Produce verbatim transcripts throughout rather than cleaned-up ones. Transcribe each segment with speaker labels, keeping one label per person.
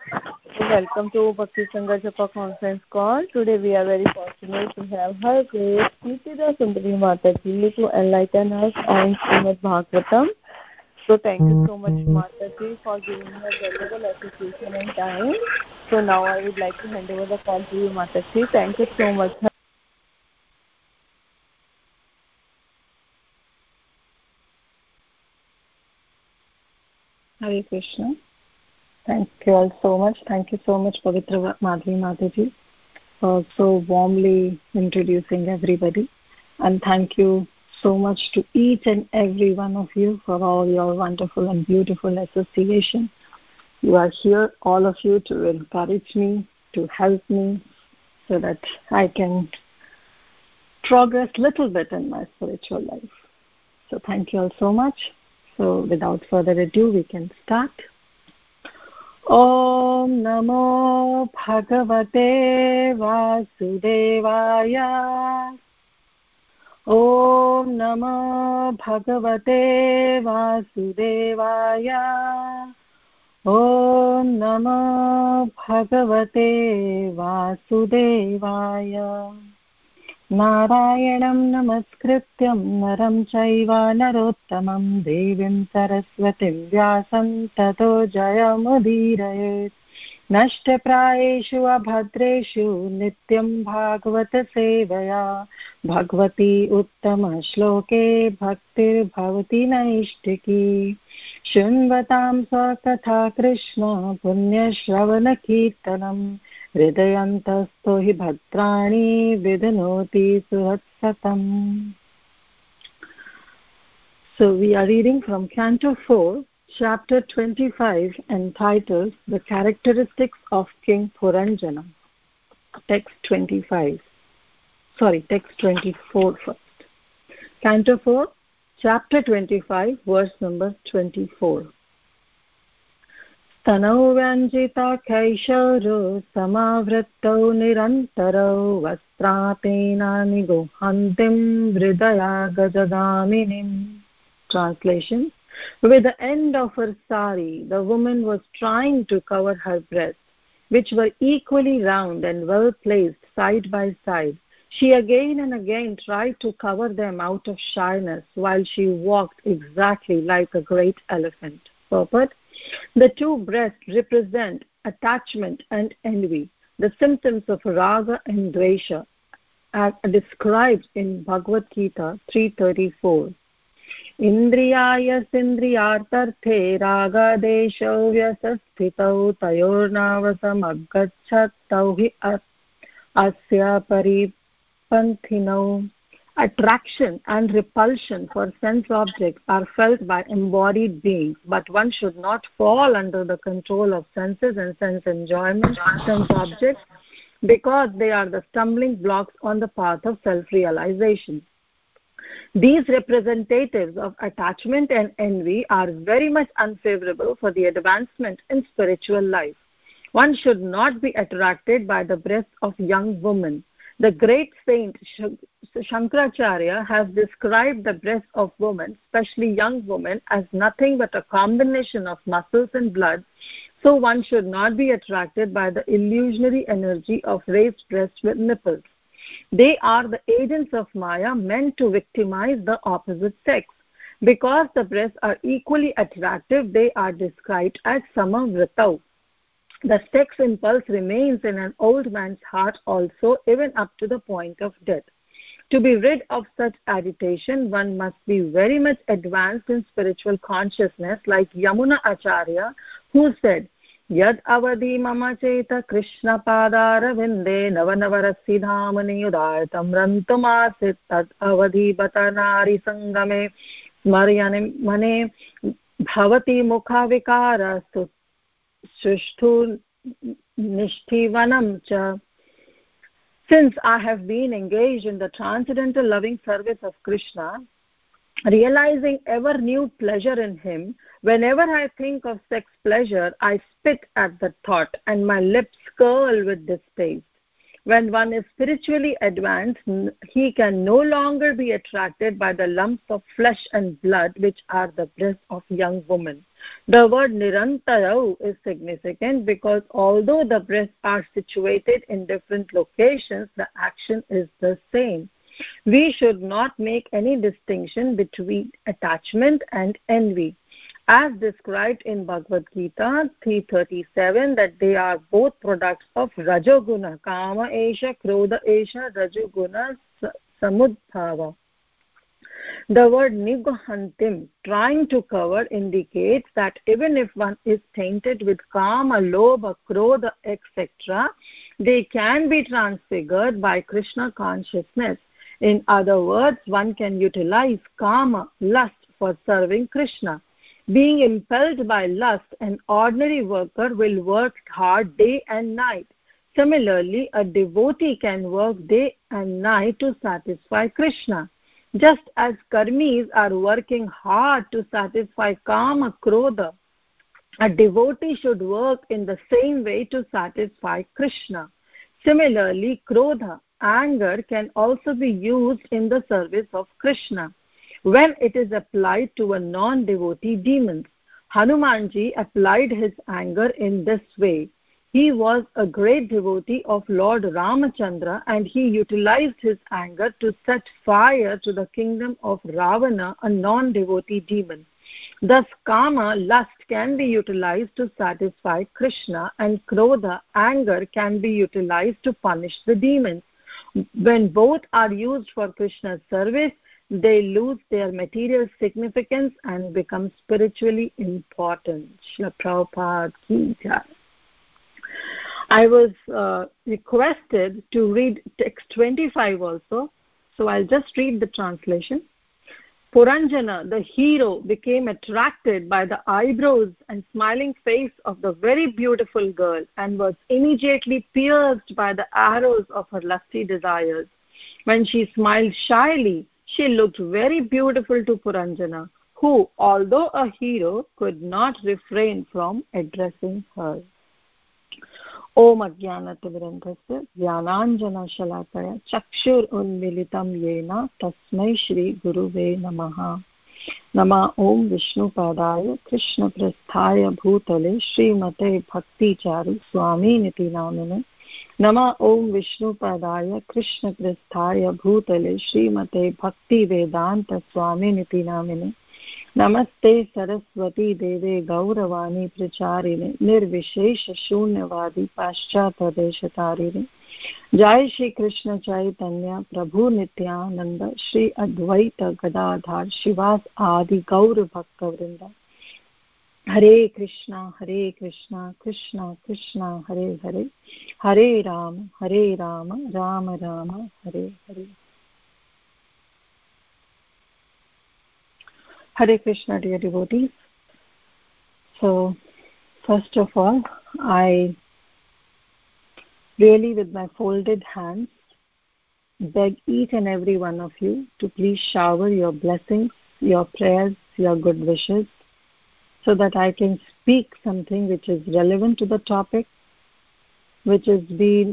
Speaker 1: Welcome to Bhakti Sangha Japa conference call. Today we are very fortunate to have her grace Nitida Sundari Mataji to enlighten us on Srimad Bhagavatam. So thank you so much Mataji for giving me a valuable association and time. So now I would like to hand over the call to you Mataji. Thank you so much.
Speaker 2: Hare Krishna. Thank you all so much. Thank you so much, Pavitra Madhvi Mataji, for so warmly introducing everybody. And thank you so much to each and every one of you for all your wonderful and beautiful association. You are here, all of you, to encourage me, to help me, so that I can progress a little bit in my spiritual life. So thank you all so much. So without further ado, we can start. Om Namo Bhagavate Vasudevaya. Om Namo Bhagavate Vasudevaya. Om Namo Bhagavate Vasudevaya. Narayanam namaskrityam naram chaiva narottamam devim saraswatim vyasam tato jayamudirayet. Nashtaprayeshu abhadreshu nityam bhagavata sevaya. Bhagavati uttama shloke bhaktir bhavati naishtiki. Shunvatam svakatha krishna punya shravana kirtanam. Hridayantasto hi bhadrani vidhanoti suhatsatam. So we are reading from Canto four, Chapter twenty-five, entitled The Characteristics of King Puranjana. Text twenty-five. Sorry, text twenty-four first. Canto four, Chapter twenty-five, verse number twenty-four. Tanau vyanjita kaisharo samavrittau nirantarau vastratena nigohantim vridaya gajagaminim. Translation. With the end of her sari, the woman was trying to cover her breasts, which were equally round and well placed side by side. She again and again tried to cover them out of shyness while she walked exactly like a great elephant. Purport. The two breasts represent attachment and envy, the symptoms of raga and dvesha, as described in Bhagavad Gita three thirty-four. Indriyaya sindriyartarthe raga desho vyasasthitau tayornavasam aggachat tauhi asya paripanthinau. Attraction and repulsion for sense objects are felt by embodied beings, but one should not fall under the control of senses and sense enjoyment, sense objects, because they are the stumbling blocks on the path of self-realization. These representatives of attachment and envy are very much unfavorable for the advancement in spiritual life. One should not be attracted by the breasts of young women. The great saint Shankaracharya has described the breasts of women, especially young women, as nothing but a combination of muscles and blood, so one should not be attracted by the illusionary energy of raised breasts with nipples. They are the agents of Maya meant to victimize the opposite sex. Because the breasts are equally attractive, they are described as samavritau. The sex impulse remains in an old man's heart also, even up to the point of death. To be rid of such agitation, one must be very much advanced in spiritual consciousness, like Yamuna Acharya, who said, Yad avadi mama cheta Krishna padara vinde navanavara siddhamani udayatam rantumasit tad avadi batanari sangame smaryane mane bhavati mukha vikara Shushtu Nishtivanam cha. Since I have been engaged in the transcendental loving service of Krishna, realizing ever new pleasure in him, whenever I think of sex pleasure, I spit at the thought and my lips curl with distaste. When one is spiritually advanced, he can no longer be attracted by the lumps of flesh and blood which are the breasts of young women. The word Nirantarau is significant because although the breasts are situated in different locations, the action is the same. We should not make any distinction between attachment and envy. As described in Bhagavad Gita three thirty-seven, that they are both products of Rajoguna, Kama Esha, Krodha Esha, Rajoguna Samudbhava. The word Nibhantim, trying to cover, indicates that even if one is tainted with Kama, Lobha, Krodha, et cetera, they can be transfigured by Krishna consciousness. In other words, one can utilize Kama, lust, for serving Krishna. Being impelled by lust, an ordinary worker will work hard day and night. Similarly, a devotee can work day and night to satisfy Krishna. Just as karmis are working hard to satisfy Kama, Krodha, a devotee should work in the same way to satisfy Krishna. Similarly, Krodha, anger, can also be used in the service of Krishna when it is applied to a non-devotee demon. Hanumanji applied his anger in this way. He was a great devotee of Lord Ramachandra, and he utilized his anger to set fire to the kingdom of Ravana, a non-devotee demon. Thus, Kama, lust, can be utilized to satisfy Krishna, and Krodha, anger, can be utilized to punish the demons. When both are used for Krishna's service, they lose their material significance and become spiritually important. Srila Prabhupada Ki Jai. I was uh, requested to read text twenty-five also, so I'll just read the translation. Puranjana, the hero, became attracted by the eyebrows and smiling face of the very beautiful girl and was immediately pierced by the arrows of her lusty desires. When she smiled shyly, she looked very beautiful to Puranjana, who, although a hero, could not refrain from addressing her. Om Ajnanatimirandhasya Jnananjana Shalakaya Chakshur Unmilitam Yena Tasmai Shri Guruve Namaha. Nama Om Vishnu Padaya Krishna Prasthaya Bhutale Srimate Bhakti Charu Swami Niti Namine. Nama Om Vishnu Padaya Krishna Prasthaya Bhutale Srimate Bhakti Vedanta Swami Niti Namine. Namaste Saraswati Deve Gauravani Pracharine Nirvishesha Shunyavadi Paschata Deshatarine. Jai Shri Krishna Chaitanya Prabhu Nityananda Shri Advaita Gadadhar Shivas Adi Gaura Bhakta Vrinda. Hare Krishna, Hare Krishna, Krishna Krishna, Hare Hare, Hare Rama, Hare Rama, Rama Rama, Hare Hare. Hare Krishna, dear devotees. So, first of all, I really, with my folded hands, beg each and every one of you to please shower your blessings, your prayers, your good wishes, so that I can speak something which is relevant to the topic, which has been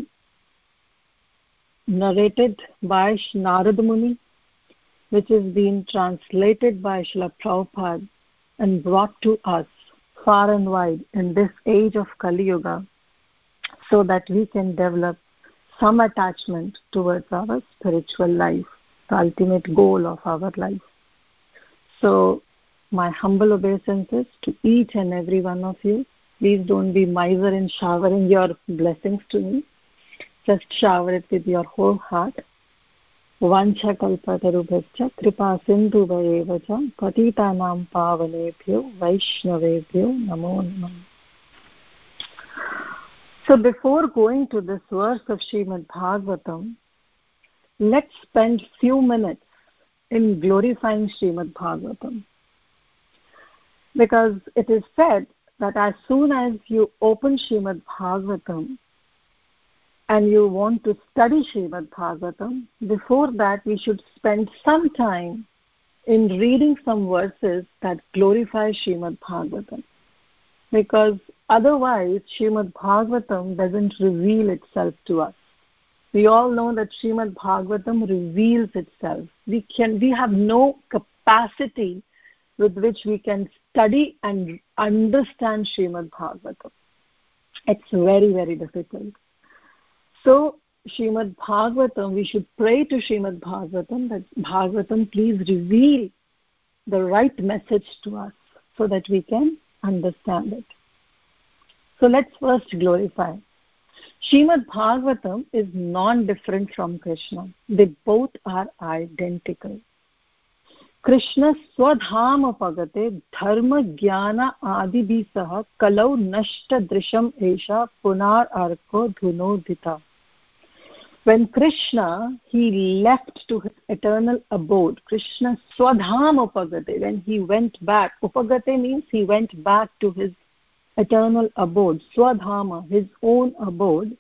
Speaker 2: narrated by Narada Muni, which is being translated by Srila Prabhupada and brought to us far and wide in this age of Kali Yuga, so that we can develop some attachment towards our spiritual life, the ultimate goal of our life. So my humble obeisances to each and every one of you. Please don't be miser in showering your blessings to me. Just shower it with your whole heart. Vancha kalpatarubhascha kripa sindhu vayevacha patitanam pavanebhyo vaishnavebhyo namo namah. So before going to this verse of Srimad Bhagavatam, let's spend few minutes in glorifying Srimad Bhagavatam. Because it is said that as soon as you open Srimad Bhagavatam and you want to study Srimad Bhagavatam, before that we should spend some time in reading some verses that glorify Srimad Bhagavatam. Because otherwise Srimad Bhagavatam doesn't reveal itself to us. We all know that Srimad Bhagavatam reveals itself. We can, we have no capacity with which we can study and understand Srimad Bhagavatam. It's very, very difficult. So, Srimad Bhagavatam, we should pray to Srimad Bhagavatam that Bhagavatam, please reveal the right message to us so that we can understand it. So let's first glorify. Srimad Bhagavatam is non-different from Krishna. They both are identical. Krishna swadhama pagate dharma jnana adibhi saha kalau nashta drisham esha punar arko dhunodhita. When Krishna, he left to his eternal abode, Krishna swadhama upagate, when he went back, upagate means he went back to his eternal abode, swadhama, his own abode,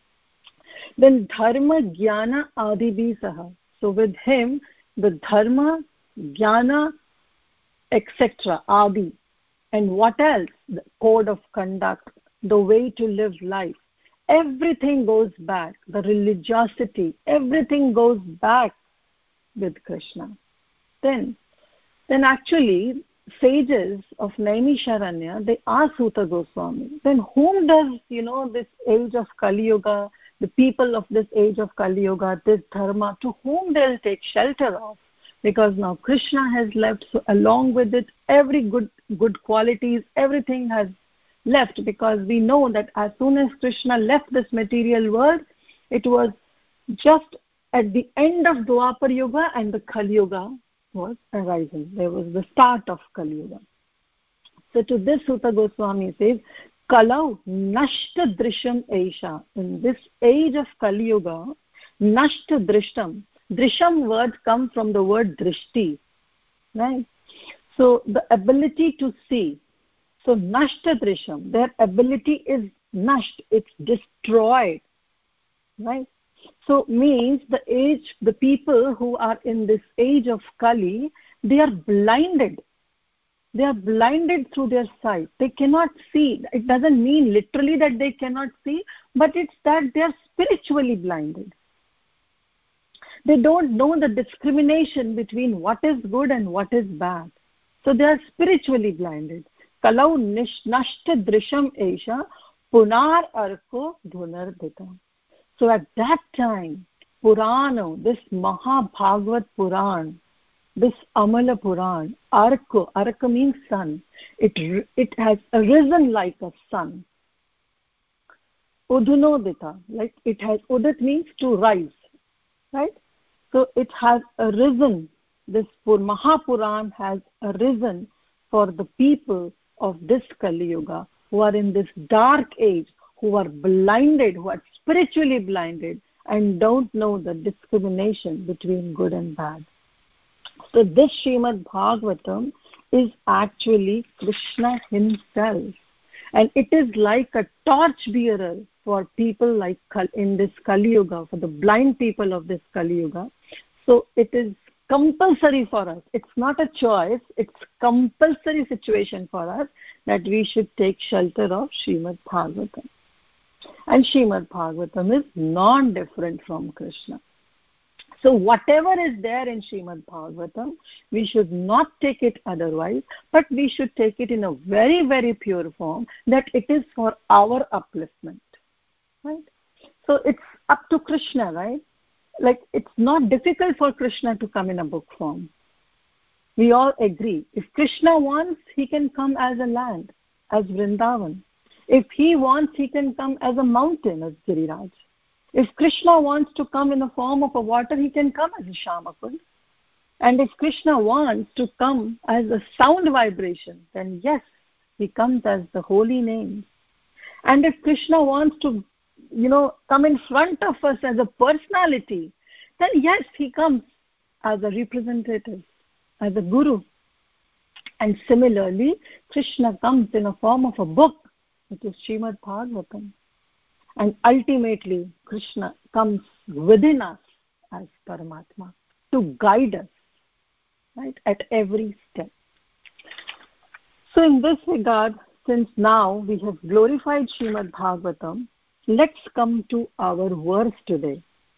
Speaker 2: then dharma jnana adibhi saha. So with him, the dharma, jnana, et cetera, adi, and what else? The code of conduct, the way to live life. Everything goes back, the religiosity, everything goes back with Krishna. Then, then actually, sages of Naimisharanya, they ask Suta Goswami, then whom does, you know, this age of Kali Yuga, the people of this age of Kali Yuga, this dharma, to whom they'll take shelter of? Because now Krishna has left, so along with it, every good, good qualities, everything has left, because we know that as soon as Krishna left this material world, it was just at the end of Dwapar Yuga and the Kali Yuga was arising. There was the start of Kali Yuga. So to this Suta Goswami says, Kalau nashta drisham esha. In this age of Kali Yuga, nashta drishtam. Drisham word comes from the word drishti. Right? So the ability to see. So nashta drisham, their ability is nasht, it's destroyed, right? So means the age, the people who are in this age of Kali, they are blinded. They are blinded through their sight. They cannot see. It doesn't mean literally that they cannot see, but it's that they are spiritually blinded. They don't know the discrimination between what is good and what is bad. So they are spiritually blinded. Kalau nashta drisham esha punar arko dhunardita. So at that time, Purana, this Mahabhagavat Puran, this Amala Puran, arko, arko means sun, it, it has arisen like a sun. Udhunodita, like it has, udit means to rise, right? So it has arisen, this Mahapuran has arisen for the people of this Kali Yuga, who are in this dark age, who are blinded, who are spiritually blinded, and don't know the discrimination between good and bad. So this Srimad Bhagavatam is actually Krishna himself. And it is like a torch bearer for people like in this Kali Yuga, for the blind people of this Kali Yuga. So it is compulsory for us. It's not a choice. It's compulsory situation for us that we should take shelter of Srimad Bhagavatam. And Srimad Bhagavatam is non-different from Krishna. So whatever is there in Srimad Bhagavatam, we should not take it otherwise, but we should take it in a very, very pure form, that it is for our upliftment. Right? So it's up to Krishna, right? Like, it's not difficult for Krishna to come in a book form. We all agree. If Krishna wants, he can come as a land, as Vrindavan. If he wants, he can come as a mountain, as Giriraj. If Krishna wants to come in the form of a water, he can come as a Shamakund. And if Krishna wants to come as a sound vibration, then yes, he comes as the holy name. And if Krishna wants to, you know, come in front of us as a personality, then yes, he comes as a representative, as a guru. And similarly, Krishna comes in a form of a book, which is Srimad Bhagavatam. And ultimately, Krishna comes within us as Paramatma to guide us, right, at every step. So in this regard, since now we have glorified Srimad Bhagavatam, let's come to our verse today.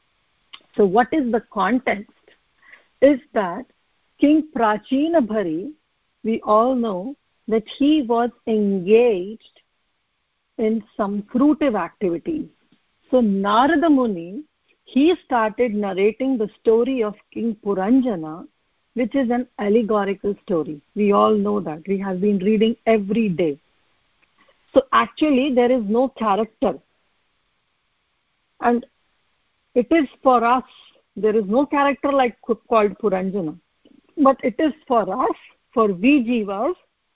Speaker 2: So what is the context is that King Prachina Bhari, we all know that he was engaged in some fruitive activities. So Narada Muni, he started narrating the story of King Puranjana, which is an allegorical story. We all know that. We have been reading every day. So actually there is no character. And it is for us, there is no character like called Puranjana. But it is for us, for we jivas,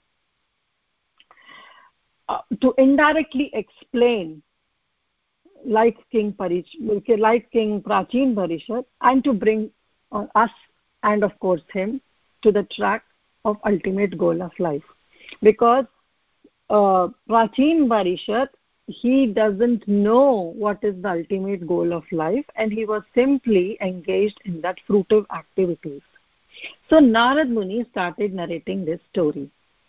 Speaker 2: uh, to indirectly explain like King Parish, like King Prachin Parishad, and to bring uh, us and of course him to the track of ultimate goal of life. Because uh, Prachin Parishad, he doesn't know what is the ultimate goal of life, and he was simply engaged in that fruitive activities. So Narad Muni started narrating this story.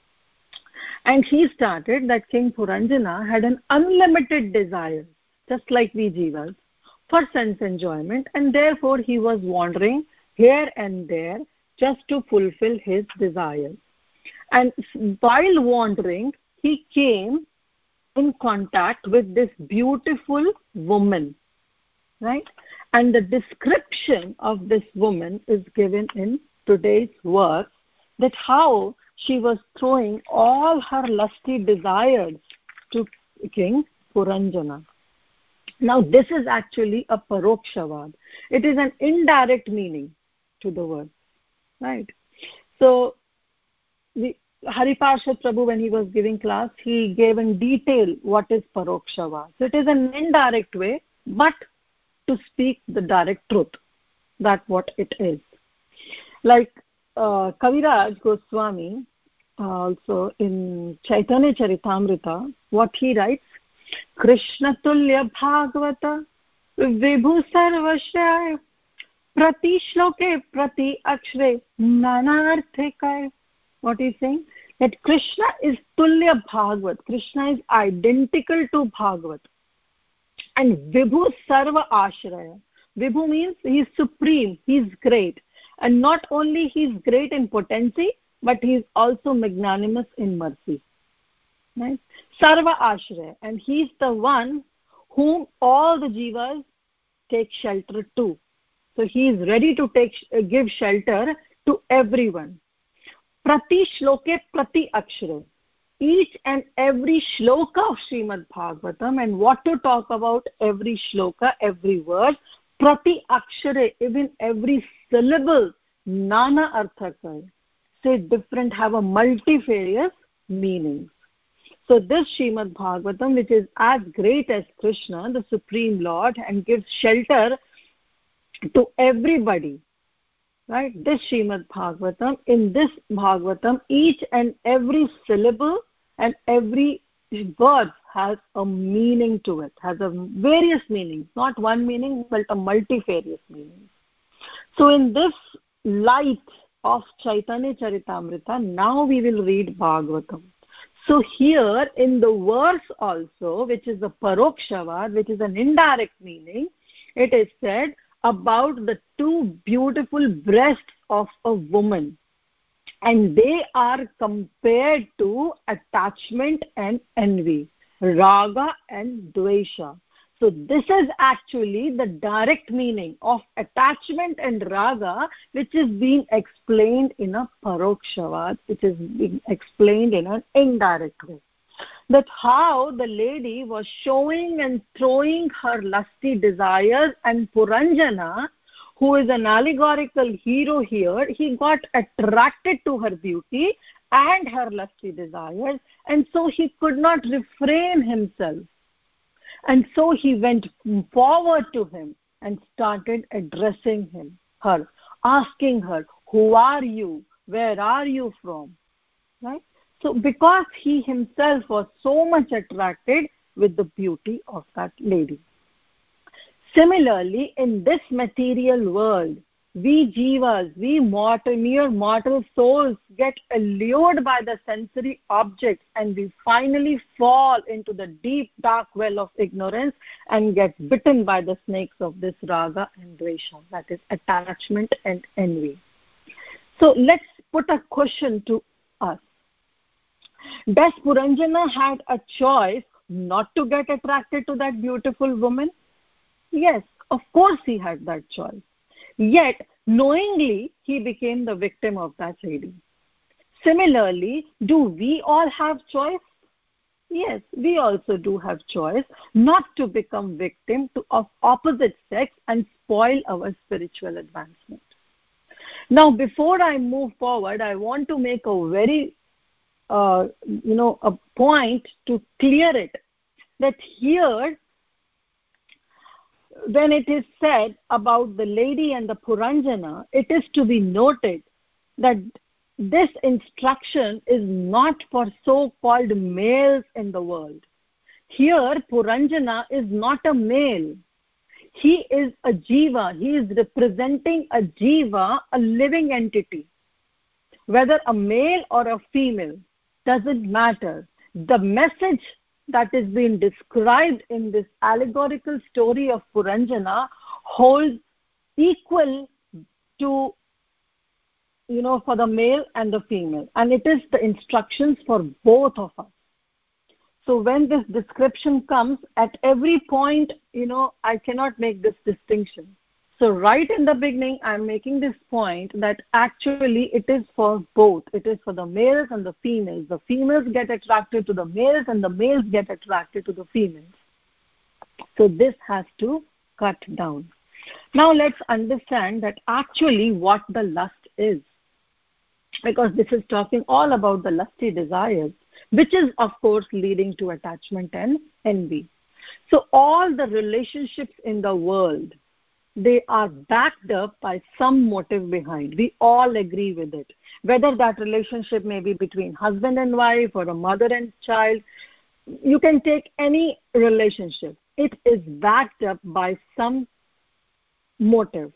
Speaker 2: And he started that King Puranjana had an unlimited desire, just like we jivas, for sense enjoyment, and therefore he was wandering here and there just to fulfill his desires. And while wandering, he came in contact with this beautiful woman, right? And the description of this woman is given in today's verse, that how she was throwing all her lusty desires to King Puranjana. Now this is actually a parokshavad. It is an indirect meaning to the word, right? So the Hariparshad Prabhu, when he was giving class, he gave in detail what is parokshavad. So it is an indirect way, but to speak the direct truth, that's what it is. Like uh, Kaviraj Goswami, uh, also in Chaitanya Charitamrita, what he writes, Krishna Tulya Bhagavata Vibhu Sarvashraya Prati Shloke Prati Akshre Nanarthikaya. What is saying? That Krishna is Tulya Bhagavat. Krishna is identical to Bhagavat. And Vibhu Sarva Ashraya. Vibhu means he is supreme, he is great. And not only he is great in potency, but he is also magnanimous in mercy. Right? Sarva Ashraya. And he is the one whom all the jivas take shelter to. So he is ready to take uh, give shelter to everyone. Prati shloke prati akshara. Each and every shloka of Srimad Bhagavatam, and what to talk about every shloka, every word, prati akshare, even every syllable, nana arthakar, say different, have a multifarious meaning. So this Srimad Bhagavatam, which is as great as Krishna, the Supreme Lord, and gives shelter to everybody, right? This Srimad Bhagavatam, in this Bhagavatam, each and every syllable and every word has a meaning to it, has a various meanings, not one meaning, but a multifarious meaning. So in this light of Chaitanya Charitamrita, now we will read Bhagavatam. So here in the verse also, which is the parokshavad, which is an indirect meaning, it is said about the two beautiful breasts of a woman, and they are compared to attachment and envy, raga and dvesha. So this is actually the direct meaning of attachment and raga, which is being explained in a parokshavad, which is being explained in an indirect way. That how the lady was showing and throwing her lusty desires, and Puranjana, who is an allegorical hero here, he got attracted to her beauty and her lusty desires, and so he could not refrain himself. And so he went forward to him and started addressing him, her, asking her, who are you? Where are you from? Right? So because he himself was so much attracted with the beauty of that lady. Similarly, in this material world, we jivas, we mortal, mere mortal souls get allured by the sensory objects, and we finally fall into the deep dark well of ignorance and get bitten by the snakes of this raga and dvesha, that is attachment and envy. So let's put a question to us. Does Puranjana had a choice not to get attracted to that beautiful woman? Yes, of course he had that choice. Yet, knowingly, he became the victim of that lady. Similarly, do we all have choice? Yes, we also do have choice not to become victim to, of opposite sex and spoil our spiritual advancement. Now, before I move forward, I want to make a very, uh, you know, a point to clear it, that here, when it is said about the lady and the Puranjana, it is to be noted that this instruction is not for so-called males in the world. Here, Puranjana is not a male. He is a jiva. He is representing a jiva, a living entity. Whether a male or a female, doesn't matter. The message that is being described in this allegorical story of Puranjana holds equal to, you know, for the male and the female. And it is the instructions for both of us. So when this description comes, at every point, you know, I cannot make this distinction. So right in the beginning, I'm making this point that actually it is for both. It is for the males and the females. The females get attracted to the males and the males get attracted to the females. So this has to cut down. Now let's understand that actually what the lust is. Because this is talking all about the lusty desires, which is of course leading to attachment and envy. So all the relationships in the world, they are backed up by some motive behind. We all agree with it. Whether that relationship may be between husband and wife or a mother and child, you can take any relationship. It is backed up by some motive.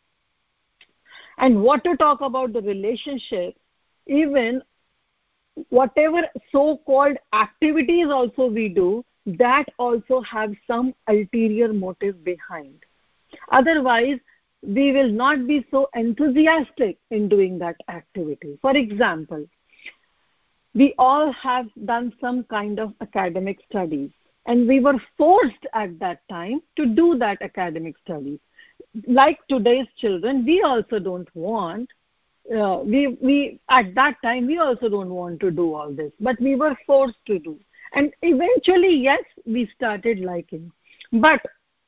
Speaker 2: And what to talk about the relationship, even whatever so-called activities also we do, that also have some ulterior motive behind. Otherwise, we will not be so enthusiastic in doing that activity. For example, we all have done some kind of academic studies, and we were forced at that time to do that academic studies. Like today's children, we also don't want, uh, we, we at that time, we also don't want to do all this, but we were forced to do. And eventually, yes, we started liking. But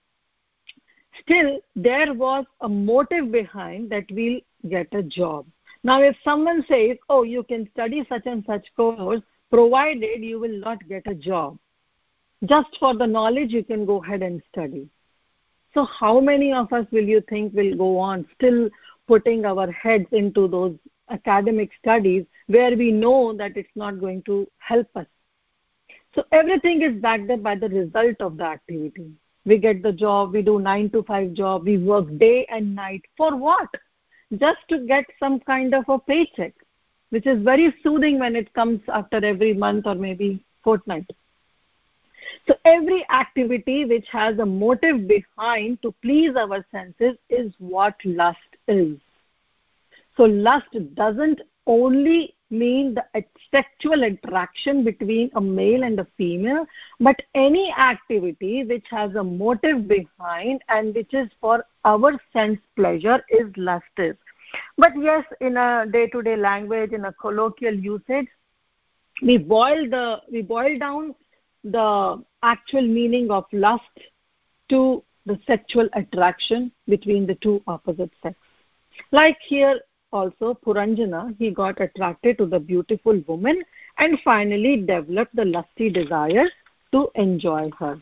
Speaker 2: still, there was a motive behind that we'll get a job. Now, if someone says, oh, you can study such and such course, provided you will not get a job. Just for the knowledge, you can go ahead and study. So how many of us will you think will go on still putting our heads into those academic studies where we know that it's not going to help us? So everything is backed up by the result of the activity. We get the job, we do nine to five job, we work day and night. For what? Just to get some kind of a paycheck, which is very soothing when it comes after every month or maybe fortnight. So every activity which has a motive behind to please our senses is what lust is. So lust doesn't only mean the sexual attraction between a male and a female, but any activity which has a motive behind and which is for our sense pleasure is lusty. But yes, in a day-to-day language, in a colloquial usage, we boil the we boil down the actual meaning of lust to the sexual attraction between the two opposite sex. Like here also, Puranjana, he got attracted to the beautiful woman and finally developed the lusty desire to enjoy her.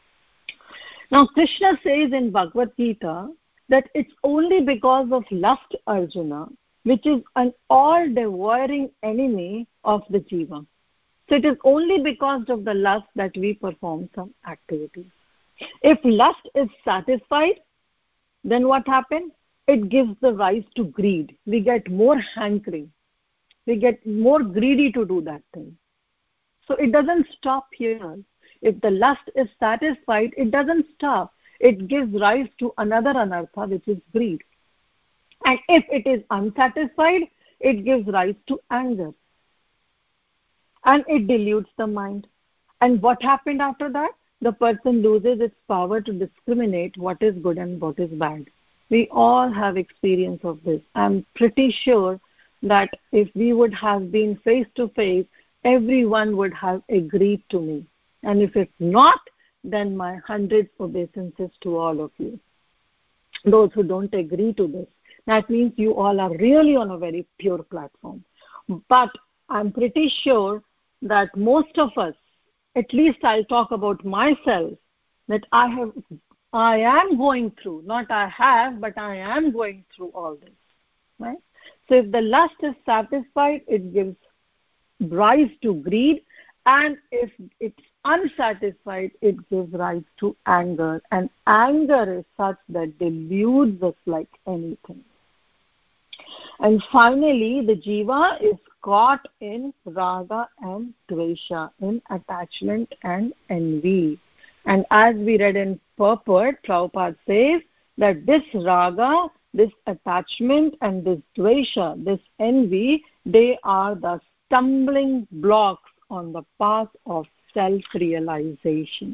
Speaker 2: Now, Krishna says in Bhagavad Gita that it's only because of lust, Arjuna, which is an all-devouring enemy of the jiva. So it is only because of the lust that we perform some activities. If lust is satisfied, then what happens? it gives the rise to greed. We get more hankering. We get more greedy to do that thing. So it doesn't stop here. If the lust is satisfied, it doesn't stop. It gives rise to another anartha, which is greed. And if it is unsatisfied, it gives rise to anger. And it dilutes the mind. And what happened after that? The person loses its power to discriminate what is good and what is bad. We all have experience of this. I'm pretty sure that if we would have been face to face, everyone would have agreed to me. And if it's not, then my hundred obeisances to all of you. Those who don't agree to this, that means you all are really on a very pure platform. But I'm pretty sure that most of us, at least I'll talk about myself, that I have, I am going through, not I have, but I am going through all this, right? So if the lust is satisfied, it gives rise to greed, and if it's unsatisfied, it gives rise to anger, and anger is such that deludes us like anything. And finally, the jiva is caught in raga and dvesha, in attachment and envy. And as we read in purport, Prabhupada says that this raga, this attachment and this dvesha, this envy, they are the stumbling blocks on the path of self-realization.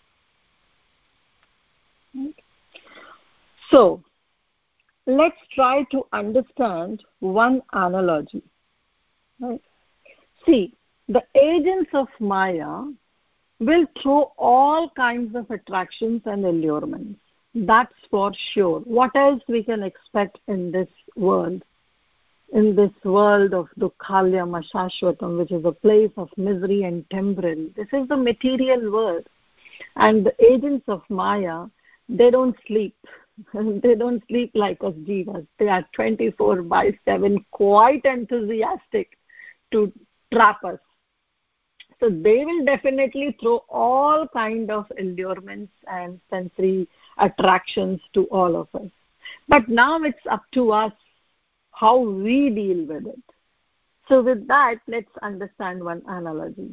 Speaker 2: So, let's try to understand one analogy. Right? See, the agents of Maya will throw all kinds of attractions and allurements. That's for sure. What else we can expect in this world? In this world of Dukkhalyam Ashashvatam, which is a place of misery and temporary. This is the material world. And the agents of Maya, they don't sleep. They don't sleep like us jivas. They are twenty-four by seven, quite enthusiastic to trap us. So they will definitely throw all kind of allurements and sensory attractions to all of us. But now it's up to us how we deal with it. So with that, let's understand one analogy.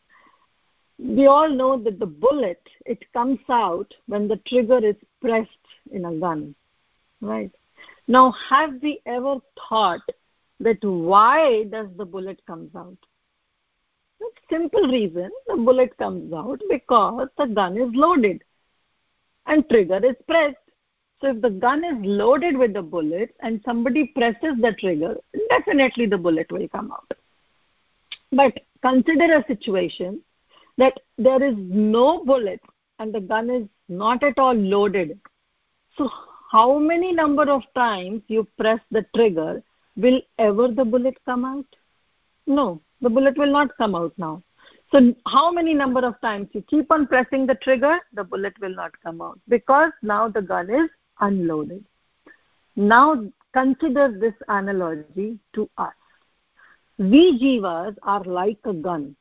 Speaker 2: We all know that the bullet, it comes out when the trigger is pressed in a gun, right? Now, have we ever thought that why does the bullet comes out? It's simple reason, the bullet comes out because the gun is loaded and trigger is pressed. So if the gun is loaded with the bullet and somebody presses the trigger, definitely the bullet will come out. But consider a situation that there is no bullet and the gun is not at all loaded. So how many number of times you press the trigger, will ever the bullet come out? No, the bullet will not come out now. So how many number of times you keep on pressing the trigger, the bullet will not come out because now the gun is unloaded. Now consider this analogy to us. We jivas are like a gun,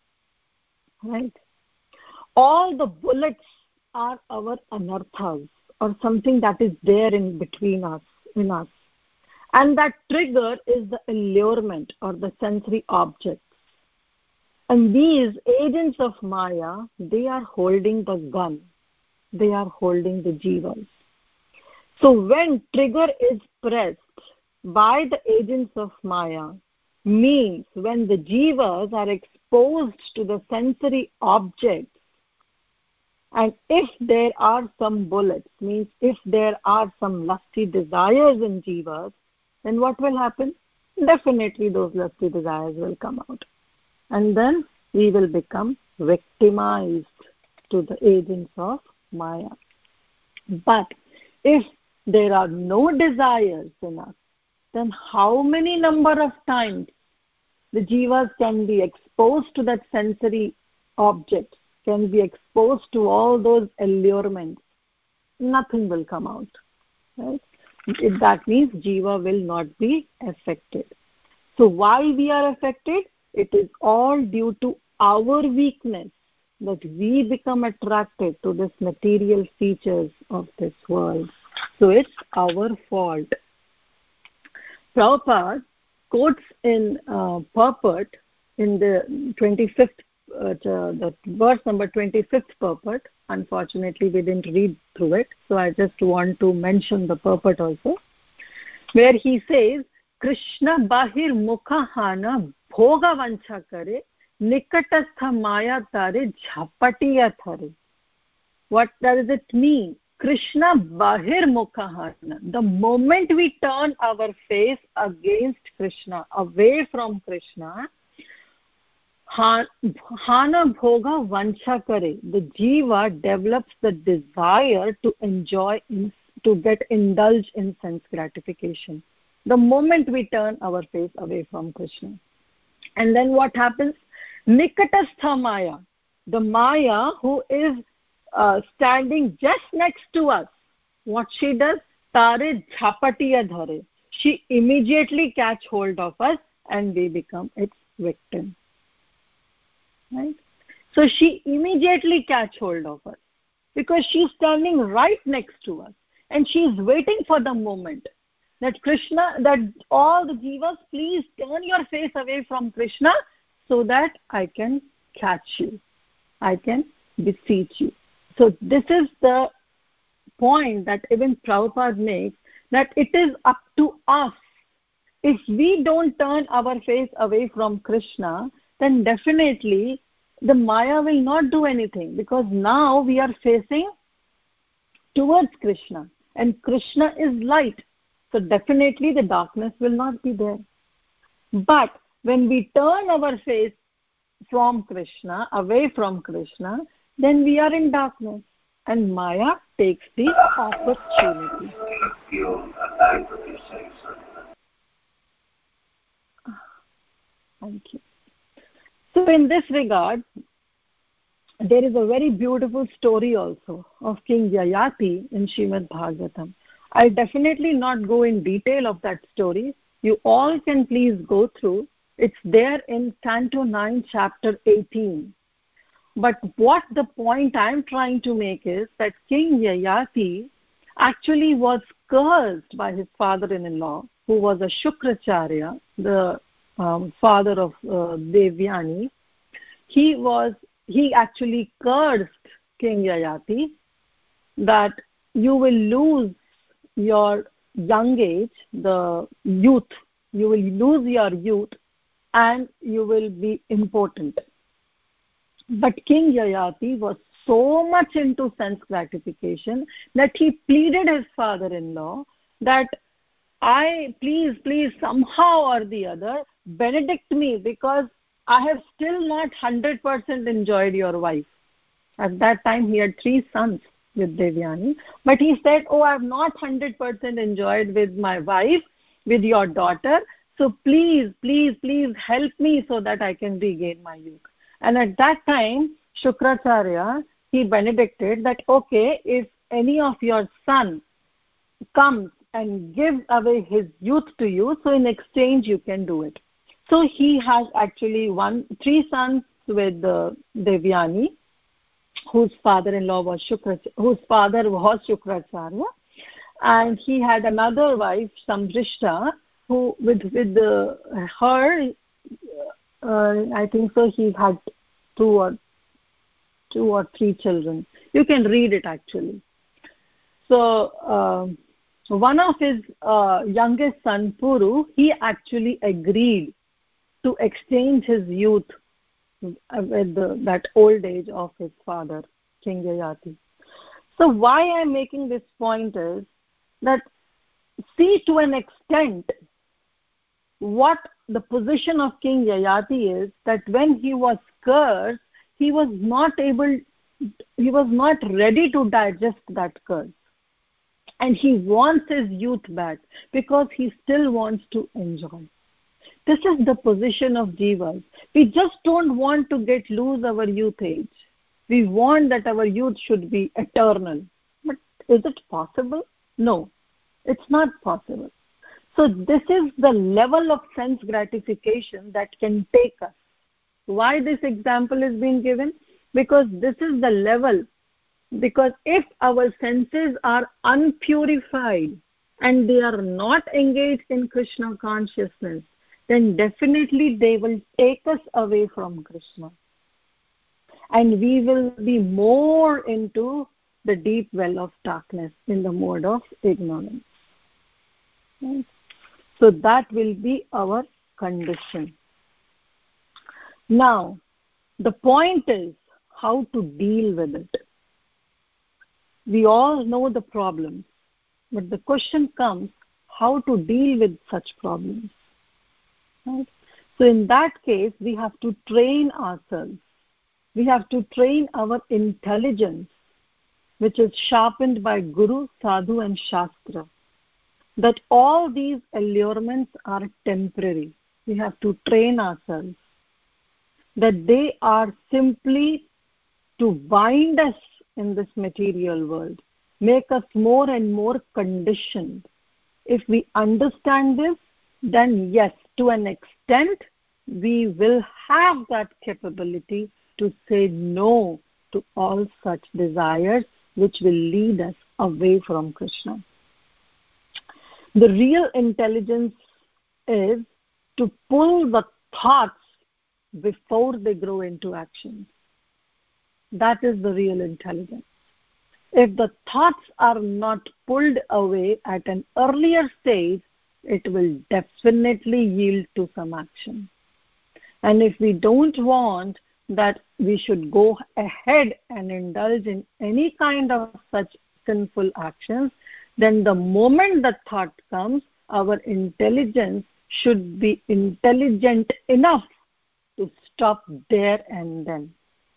Speaker 2: right? All the bullets are our anarthas, or something that is there in between us, in us. And that trigger is the allurement or the sensory objects. And these agents of Maya, they are holding the gun. They are holding the jivas. So when trigger is pressed by the agents of Maya, means when the jivas are exposed to the sensory objects, and if there are some bullets, means if there are some lusty desires in jivas, then what will happen? Definitely those lusty desires will come out. And then we will become victimized to the agents of Maya. But if there are no desires in us, then how many number of times the jivas can be exposed to that sensory object, can be exposed to all those allurements? Nothing will come out, right? If that means jiva will not be affected. So why we are affected? It is all due to our weakness, that we become attracted to this material features of this world. So it's our fault. Prabhupada quotes in uh, purport in the twenty-fifth, uh, the verse number twenty-fifth purport. Unfortunately, we didn't read through it, so I just want to mention the purport also, where he says, Krishna bahir mukha hana bhoga vancha kare nikatastha maya tare jhapatiya thare. What does it mean? Krishna bahir mukha hana. The moment we turn our face against Krishna, away from Krishna, hana bhoga vancha kare. The jiva develops the desire to enjoy, to get indulged in sense gratification. The moment we turn our face away from Krishna. And then what happens? Nikatastha maya. The maya who is uh, standing just next to us. What she does? Tare jhapatiya dhare. She immediately catch hold of us and we become its victim. Right? So she immediately catch hold of us because she's standing right next to us and she's waiting for the moment that Krishna, that all the jivas, please turn your face away from Krishna so that I can catch you, I can beseech you. So this is the point that even Prabhupada makes, that it is up to us. If we don't turn our face away from Krishna, then definitely the Maya will not do anything, because now we are facing towards Krishna and Krishna is light. So definitely the darkness will not be there. But when we turn our face from Krishna, away from Krishna, then we are in darkness and Maya takes the opportunity. Thank you. So in this regard, there is a very beautiful story also of King Yayati in Srimad Bhagavatam. I'll definitely not go in detail of that story. You all can please go through. It's there in Canto nine, Chapter eighteen. But what the point I'm trying to make is that King Yayati actually was cursed by his father-in-law, who was a Shukracharya, the um, father of uh, Devyani. He was, he actually cursed King Yayati that you will lose your young age, the youth, you will lose your youth and you will be impotent. But King Yayati was so much into sense gratification that he pleaded his father-in-law that I, please, please, somehow or the other, benedict me, because I have still not one hundred percent enjoyed your wife. At that time, he had three sons with Devyani. But he said, oh, I have not one hundred percent enjoyed with my wife, with your daughter. So please, please, please help me so that I can regain my youth. And at that time, Shukracharya, he benedicted that, okay, if any of your son comes and gives away his youth to you, so in exchange you can do it. So he has actually one, three sons with uh, Devyani, whose father-in-law was Shukracharya, whose father was Shukracharya, and he had another wife, Samdrishta, who with with uh, her, uh, I think so, he had two or two or three children. You can read it actually. So uh, one of his uh, youngest son, Puru, he actually agreed to exchange his youth with the, that old age of his father, King Yayati. So why I'm making this point is that, see to an extent what the position of King Yayati is, that when he was cursed, he was not able, he was not ready to digest that curse. And he wants his youth back because he still wants to enjoy. This is the position of jivas. We just don't want to get lose our youth age. We want that our youth should be eternal. But is it possible? No, it's not possible. So this is the level of sense gratification that can take us. Why this example is being given? Because this is the level Because if our senses are unpurified and they are not engaged in Krishna consciousness, then definitely they will take us away from Krishna. And we will be more into the deep well of darkness in the mode of ignorance. Right? So that will be our condition. Now, the point is how to deal with it. We all know the problems, but the question comes how to deal with such problems. Right? So in that case, we have to train ourselves. We have to train our intelligence, which is sharpened by Guru, Sadhu and Shastra, that all these allurements are temporary. We have to train ourselves that they are simply to bind us in this material world, make us more and more conditioned. If we understand this, then yes, to an extent, we will have that capability to say no to all such desires which will lead us away from Krishna. The real intelligence is to pull the thoughts before they grow into action. That is the real intelligence. If the thoughts are not pulled away at an earlier stage, it will definitely yield to some action. And if we don't want that we should go ahead and indulge in any kind of such sinful actions, then the moment the thought comes, our intelligence should be intelligent enough to stop there and then.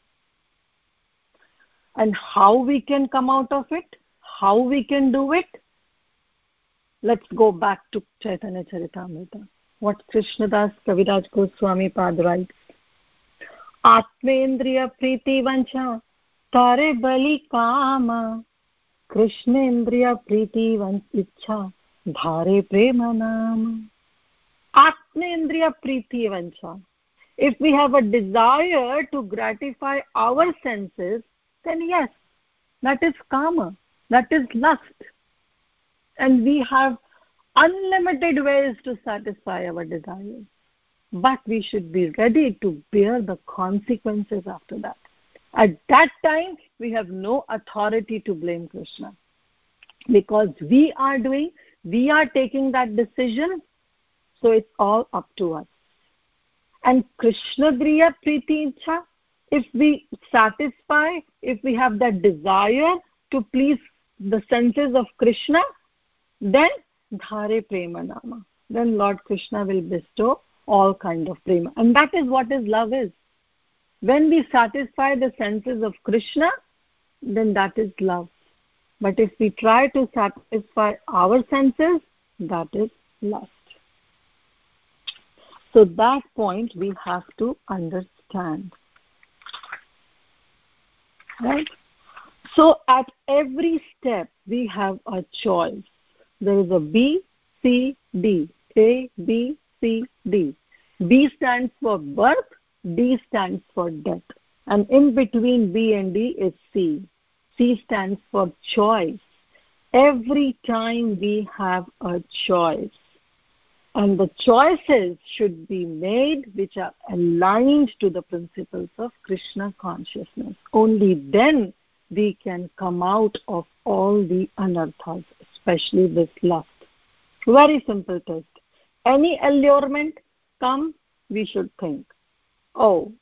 Speaker 2: And how we can come out of it, how we can do it, let's go back to Chaitanya Charitamrita. What Krishnadas Kaviraj Goswami Pad writes. Atmendriya Priti Vancha Tare Bali Kama Krishnendriya Priti Vancha Dhare Prema Nama. Atmendriya Priti Vancha. If we have a desire to gratify our senses, then yes, that is kama, that is lust. And we have unlimited ways to satisfy our desires. But we should be ready to bear the consequences after that. At that time, we have no authority to blame Krishna. Because we are doing, we are taking that decision, so it's all up to us. And Krishna Griya Priti Ichha, if we satisfy, if we have that desire to please the senses of Krishna, then Dhare Prema Nama. Then Lord Krishna will bestow all kind of prema. And that is what his love is. When we satisfy the senses of Krishna, then that is love. But if we try to satisfy our senses, that is lust. So that point we have to understand. Right? So at every step we have a choice. There is a B, C, D. A, B, C, D. B stands for birth, D stands for death. And in between B and D is C. C stands for choice. Every time we have a choice. And the choices should be made which are aligned to the principles of Krishna consciousness. Only then we can come out of all the anarthas, especially this lust. Very simple test. Any allurement come, we should think, oh,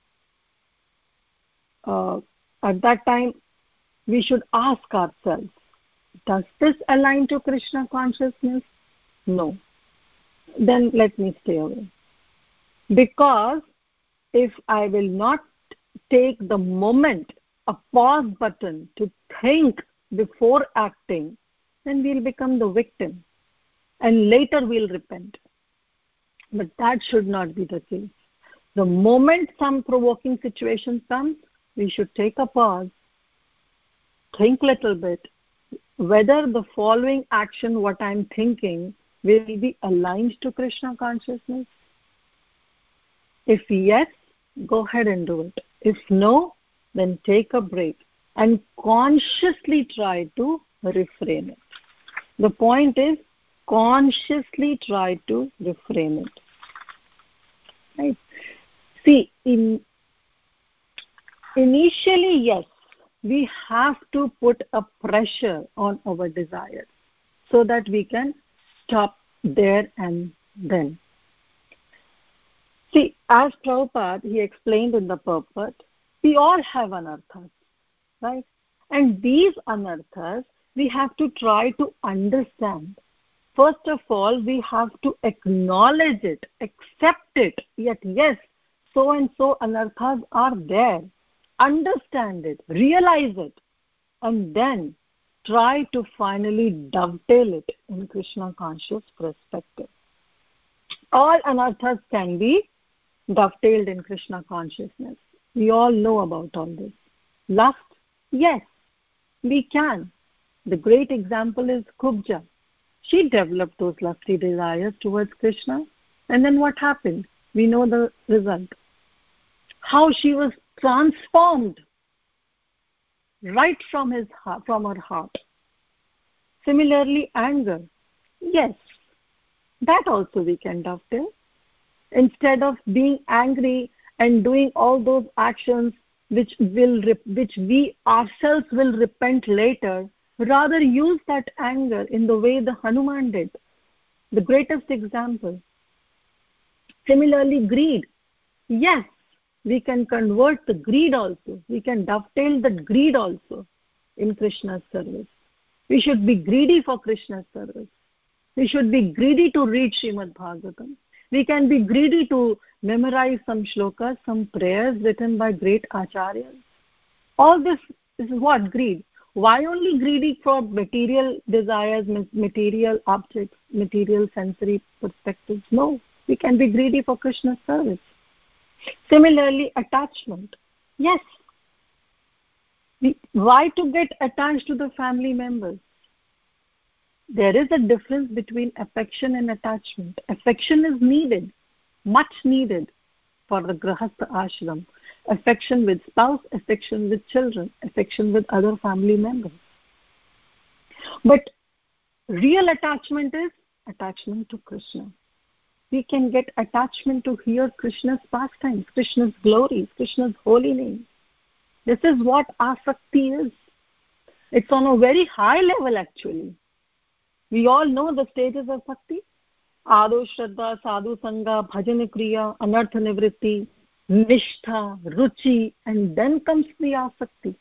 Speaker 2: uh, at that time we should ask ourselves, does this align to Krishna consciousness? No. Then let me stay away. Because if I will not take the moment, a pause button to think before acting, then we'll become the victim. And later we'll repent. But that should not be the case. The moment some provoking situation comes, we should take a pause, think a little bit, whether the following action, what I'm thinking, will be aligned to Krishna consciousness. If yes, go ahead and do it. If no, then take a break and consciously try to reframe it. The point is, consciously try to reframe it. Right? See, in initially, yes, we have to put a pressure on our desires so that we can stop there and then. See, as Prabhupada, he explained in the purport, we all have anarthas, right? And these anarthas, we have to try to understand. First of all, we have to acknowledge it, accept it. Yet, yes, so and so anarthas are there. Understand it, realize it, and then try to finally dovetail it in Krishna conscious perspective. All anarthas can be dovetailed in Krishna consciousness. We all know about all this. Lust, yes, we can. The great example is Kubja. She developed those lusty desires towards Krishna, and then what happened? We know the result. How she was transformed right from his heart, from her heart. Similarly, anger. Yes, that also we can dovetail. Instead of being angry and doing all those actions which will which we ourselves will repent later, rather use that anger in the way the Hanuman did. The greatest example. Similarly, greed. Yes, we can convert the greed also. We can dovetail the greed also in Krishna's service. We should be greedy for Krishna's service. We should be greedy to read Srimad Bhagavatam. We can be greedy to memorize some shlokas, some prayers written by great acharyas. All this, this is what? Greed. Why only greedy for material desires, material objects, material sensory perspectives? No, we can be greedy for Krishna's service. Similarly, attachment. Yes. We, why to get attached to the family members? There is a difference between affection and attachment. Affection is needed, much needed for the Grahastha ashram. Affection with spouse, affection with children, affection with other family members. But real attachment is attachment to Krishna. We can get attachment to hear Krishna's pastimes, Krishna's glories, Krishna's holy name. This is what asakti is. It's on a very high level actually. We all know the stages of bhakti. Ado Shraddha, Sadhu Sangha, Bhajan Kriya, Anartha Nivritti, Nishtha, Ruchi, and then comes the asakti.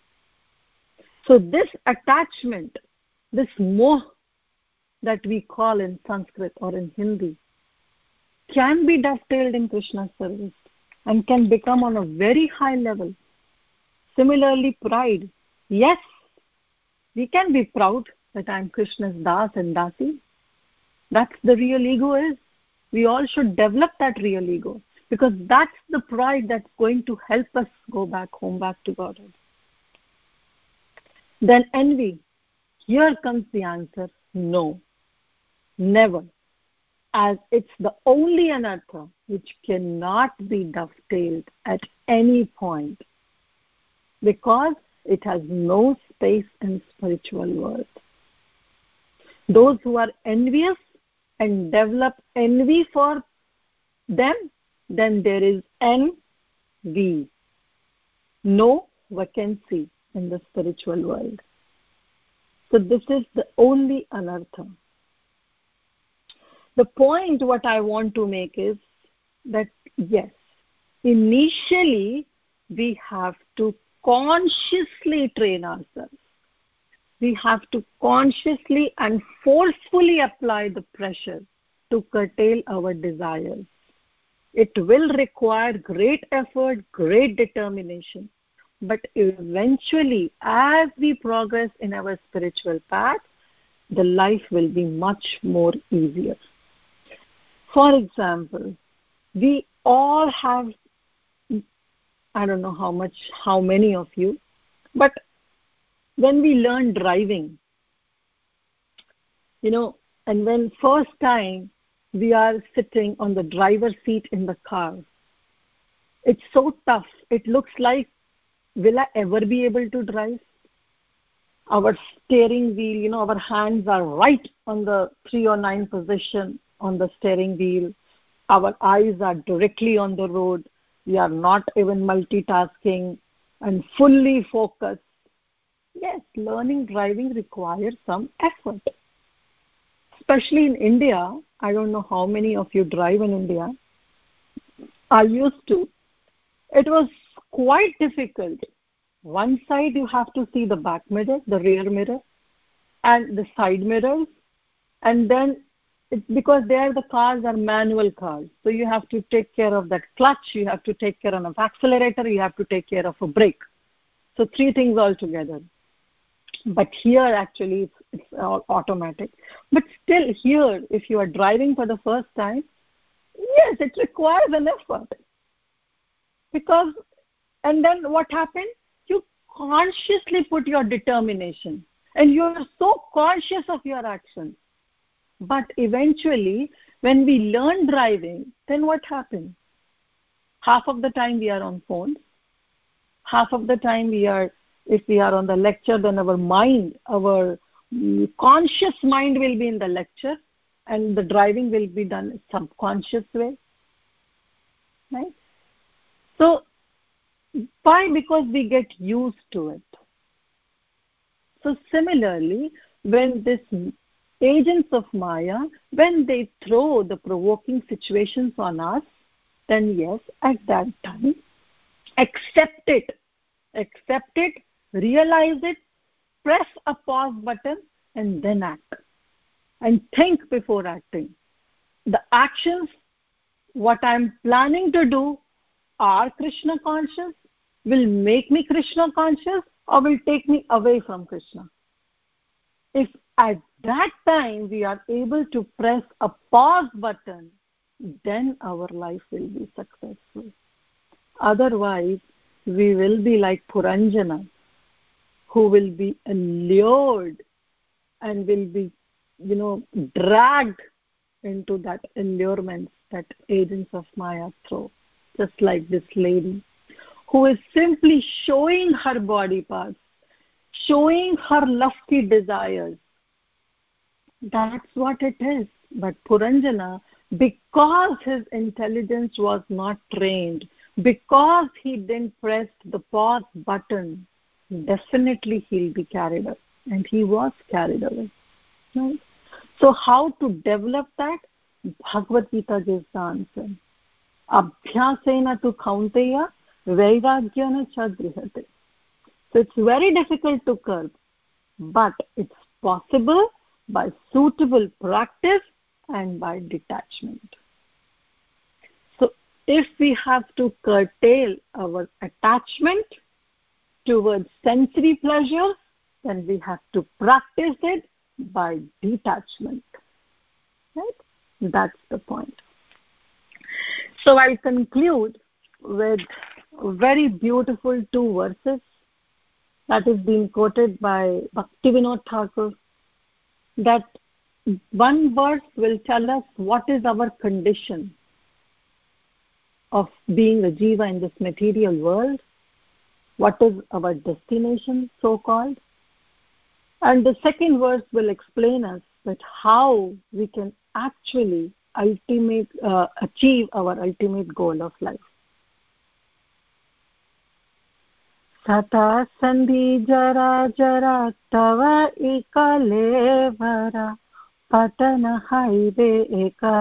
Speaker 2: So this attachment, this moh that we call in Sanskrit or in Hindi, can be dovetailed in Krishna's service and can become on a very high level. Similarly, pride. Yes, we can be proud that I am Krishna's das and dasi. That's the real ego is. We all should develop that real ego because that's the pride that's going to help us go back home, back to Godhead. Then envy. Here comes the answer, no, never. As it's the only anartha which cannot be dovetailed at any point because it has no space in spiritual world. Those who are envious and develop envy for them, then there is envy. No vacancy in the spiritual world. So this is the only anartha. The point what I want to make is that yes, initially we have to consciously train ourselves. We have to consciously and forcefully apply the pressure to curtail our desires. It will require great effort, great determination. But eventually, as we progress in our spiritual path, the life will be much more easier. For example, we all have, I don't know how much, how many of you, but when we learn driving, you know, and when first time we are sitting on the driver's seat in the car, it's so tough. It looks like, will I ever be able to drive? our steering wheel, you know, our hands are right on the three or nine position on the steering wheel. Our eyes are directly on the road. We are not even multitasking and fully focused. Yes, learning driving requires some effort. Especially in India, I don't know how many of you drive in India. I used to. It was quite difficult. One side you have to see the back mirror, the rear mirror, and the side mirrors. And then, it's because there the cars are manual cars. So you have to take care of that clutch, you have to take care of an accelerator, you have to take care of a brake. So three things all together. But here actually it's, it's all automatic. But still here, if you are driving for the first time, yes, it requires an effort. Because, and then what happened? You consciously put your determination and you are so conscious of your actions. But eventually, when we learn driving, then what happens? Half of the time we are on phones. Half of the time we are, if we are on the lecture, then our mind, our conscious mind will be in the lecture and the driving will be done in subconscious way. Right? So, why? Because we get used to it. So similarly, when this agents of Maya, when they throw the provoking situations on us, then yes, at that time, accept it. Accept it, realize it, press a pause button, and then act. And think before acting. The actions, what I'm planning to do, are Krishna conscious, will make me Krishna conscious, or will take me away from Krishna. If at that time we are able to press a pause button, then our life will be successful. Otherwise, we will be like Puranjana, who will be allured and will be, you know, dragged into that allurement that agents of Maya throw. Just like this lady, who is simply showing her body parts, showing her lusty desires. That's what it is. But Puranjana, because his intelligence was not trained, because he didn't press the pause button, definitely he'll be carried away. And he was carried away. Right? So how to develop that? Bhagavad Gita gives the answer. Abhyasena tu kaunteya vairagyana cha grihate. So it's very difficult to curb, but it's possible by suitable practice and by detachment. So if we have to curtail our attachment towards sensory pleasure, then we have to practice it by detachment. Right? That's the point. So I'll conclude with very beautiful two verses that is being quoted by Bhaktivinoda Thakur. That one verse will tell us what is our condition of being a jiva in this material world, what is our destination, so-called. And the second verse will explain us that how we can actually ultimate uh, achieve our ultimate goal of life. Sata sandhi jara jara tava ekalevara patana haive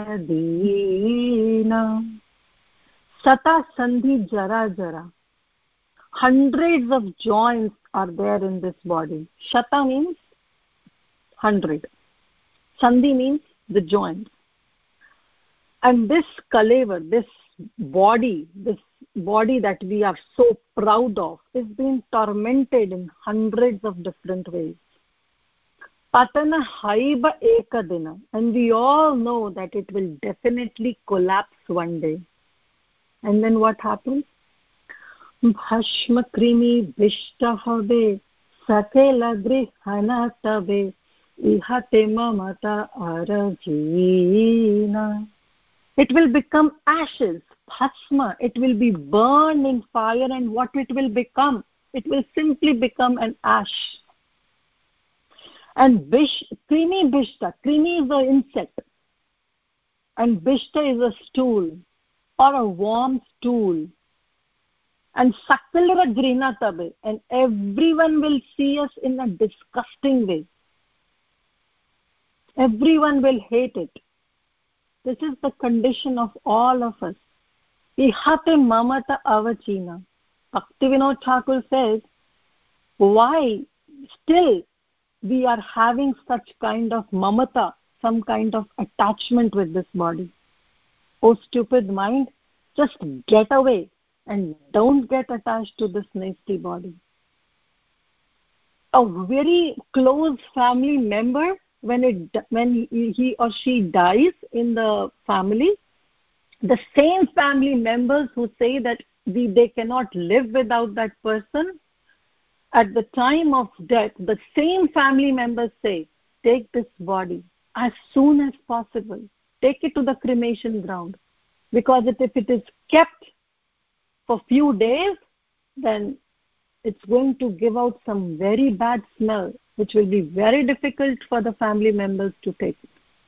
Speaker 2: ekadina. Sata sandhi jara jara. Hundreds of joints are there in this body. Shata means hundred. Sandhi means the joints. And this kalevar, this body, this body that we are so proud of, is being tormented in hundreds of different ways. Patana haiba ekadina. And we all know that it will definitely collapse one day. And then what happens? Bhashma krimi vishtahave sakela grihanatave ihate mamata arajina. It will become ashes, bhasma. It will be burned in fire, and what it will become? It will simply become an ash. And bish, Krimi Bhishta. Krimi is an insect. And Bhishta is a stool or a warm stool. And Sakalra Grina Tabe. And everyone will see us in a disgusting way. Everyone will hate it. This is the condition of all of us. Ihate mamata avachina. Bhaktivinoda Thakur says, why still we are having such kind of mamata, some kind of attachment with this body? Oh stupid mind, just get away and don't get attached to this nasty body. A very close family member, when it when he or she dies in the family, the same family members who say that we, they cannot live without that person, at the time of death, the same family members say, take this body as soon as possible. Take it to the cremation ground. Because it, if it is kept for few days, then it's going to give out some very bad smell, which will be very difficult for the family members to take.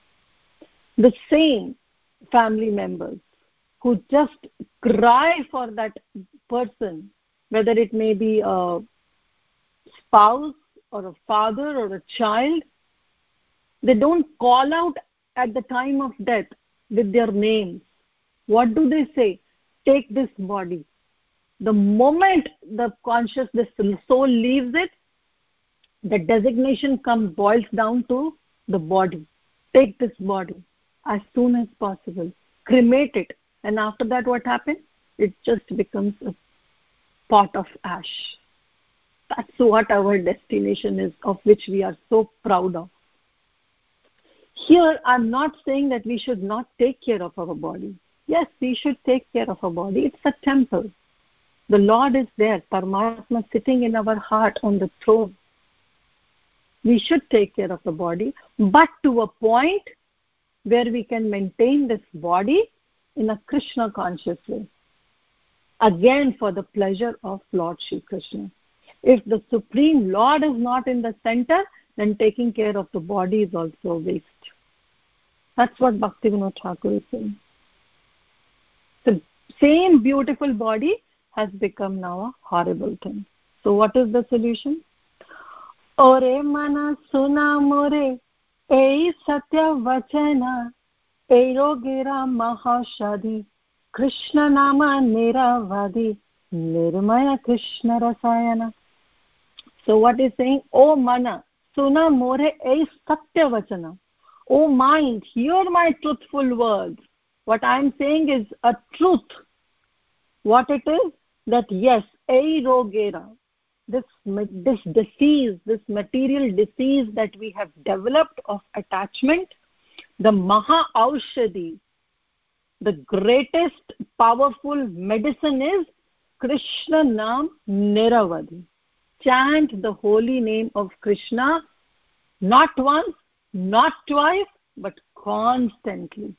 Speaker 2: The same family members who just cry for that person, whether it may be a spouse or a father or a child, they don't call out at the time of death with their names. What do they say? Take this body. The moment the conscious, the soul leaves it, the designation comes, boils down to the body. Take this body as soon as possible. Cremate it. And after that, what happens? It just becomes a pot of ash. That's what our destination is, of which we are so proud of. Here, I'm not saying that we should not take care of our body. Yes, we should take care of our body. It's a temple. The Lord is there, Paramatma sitting in our heart on the throne. We should take care of the body, but to a point where we can maintain this body in a Krishna conscious way. Again, for the pleasure of Lord Shri Krishna. If the Supreme Lord is not in the center, then taking care of the body is also a waste. That's what Bhaktivinoda Thakur is saying. The same beautiful body has become now a horrible thing. So what is the solution? Ore mana suna more, ei satya vachana, erogira mahashadi, Krishna nama niravadi, nirmaya Krishna rasayana. So what is saying? O mana, suna more, ei satya vachana. O mind, hear my truthful words. What I am saying is a truth. What it is? That yes, eirogera, this, this disease, this material disease that we have developed of attachment, the Maha Aushadhi, the greatest powerful medicine is Krishna Nam Niravadi. Chant the holy name of Krishna, not once, not twice, but constantly.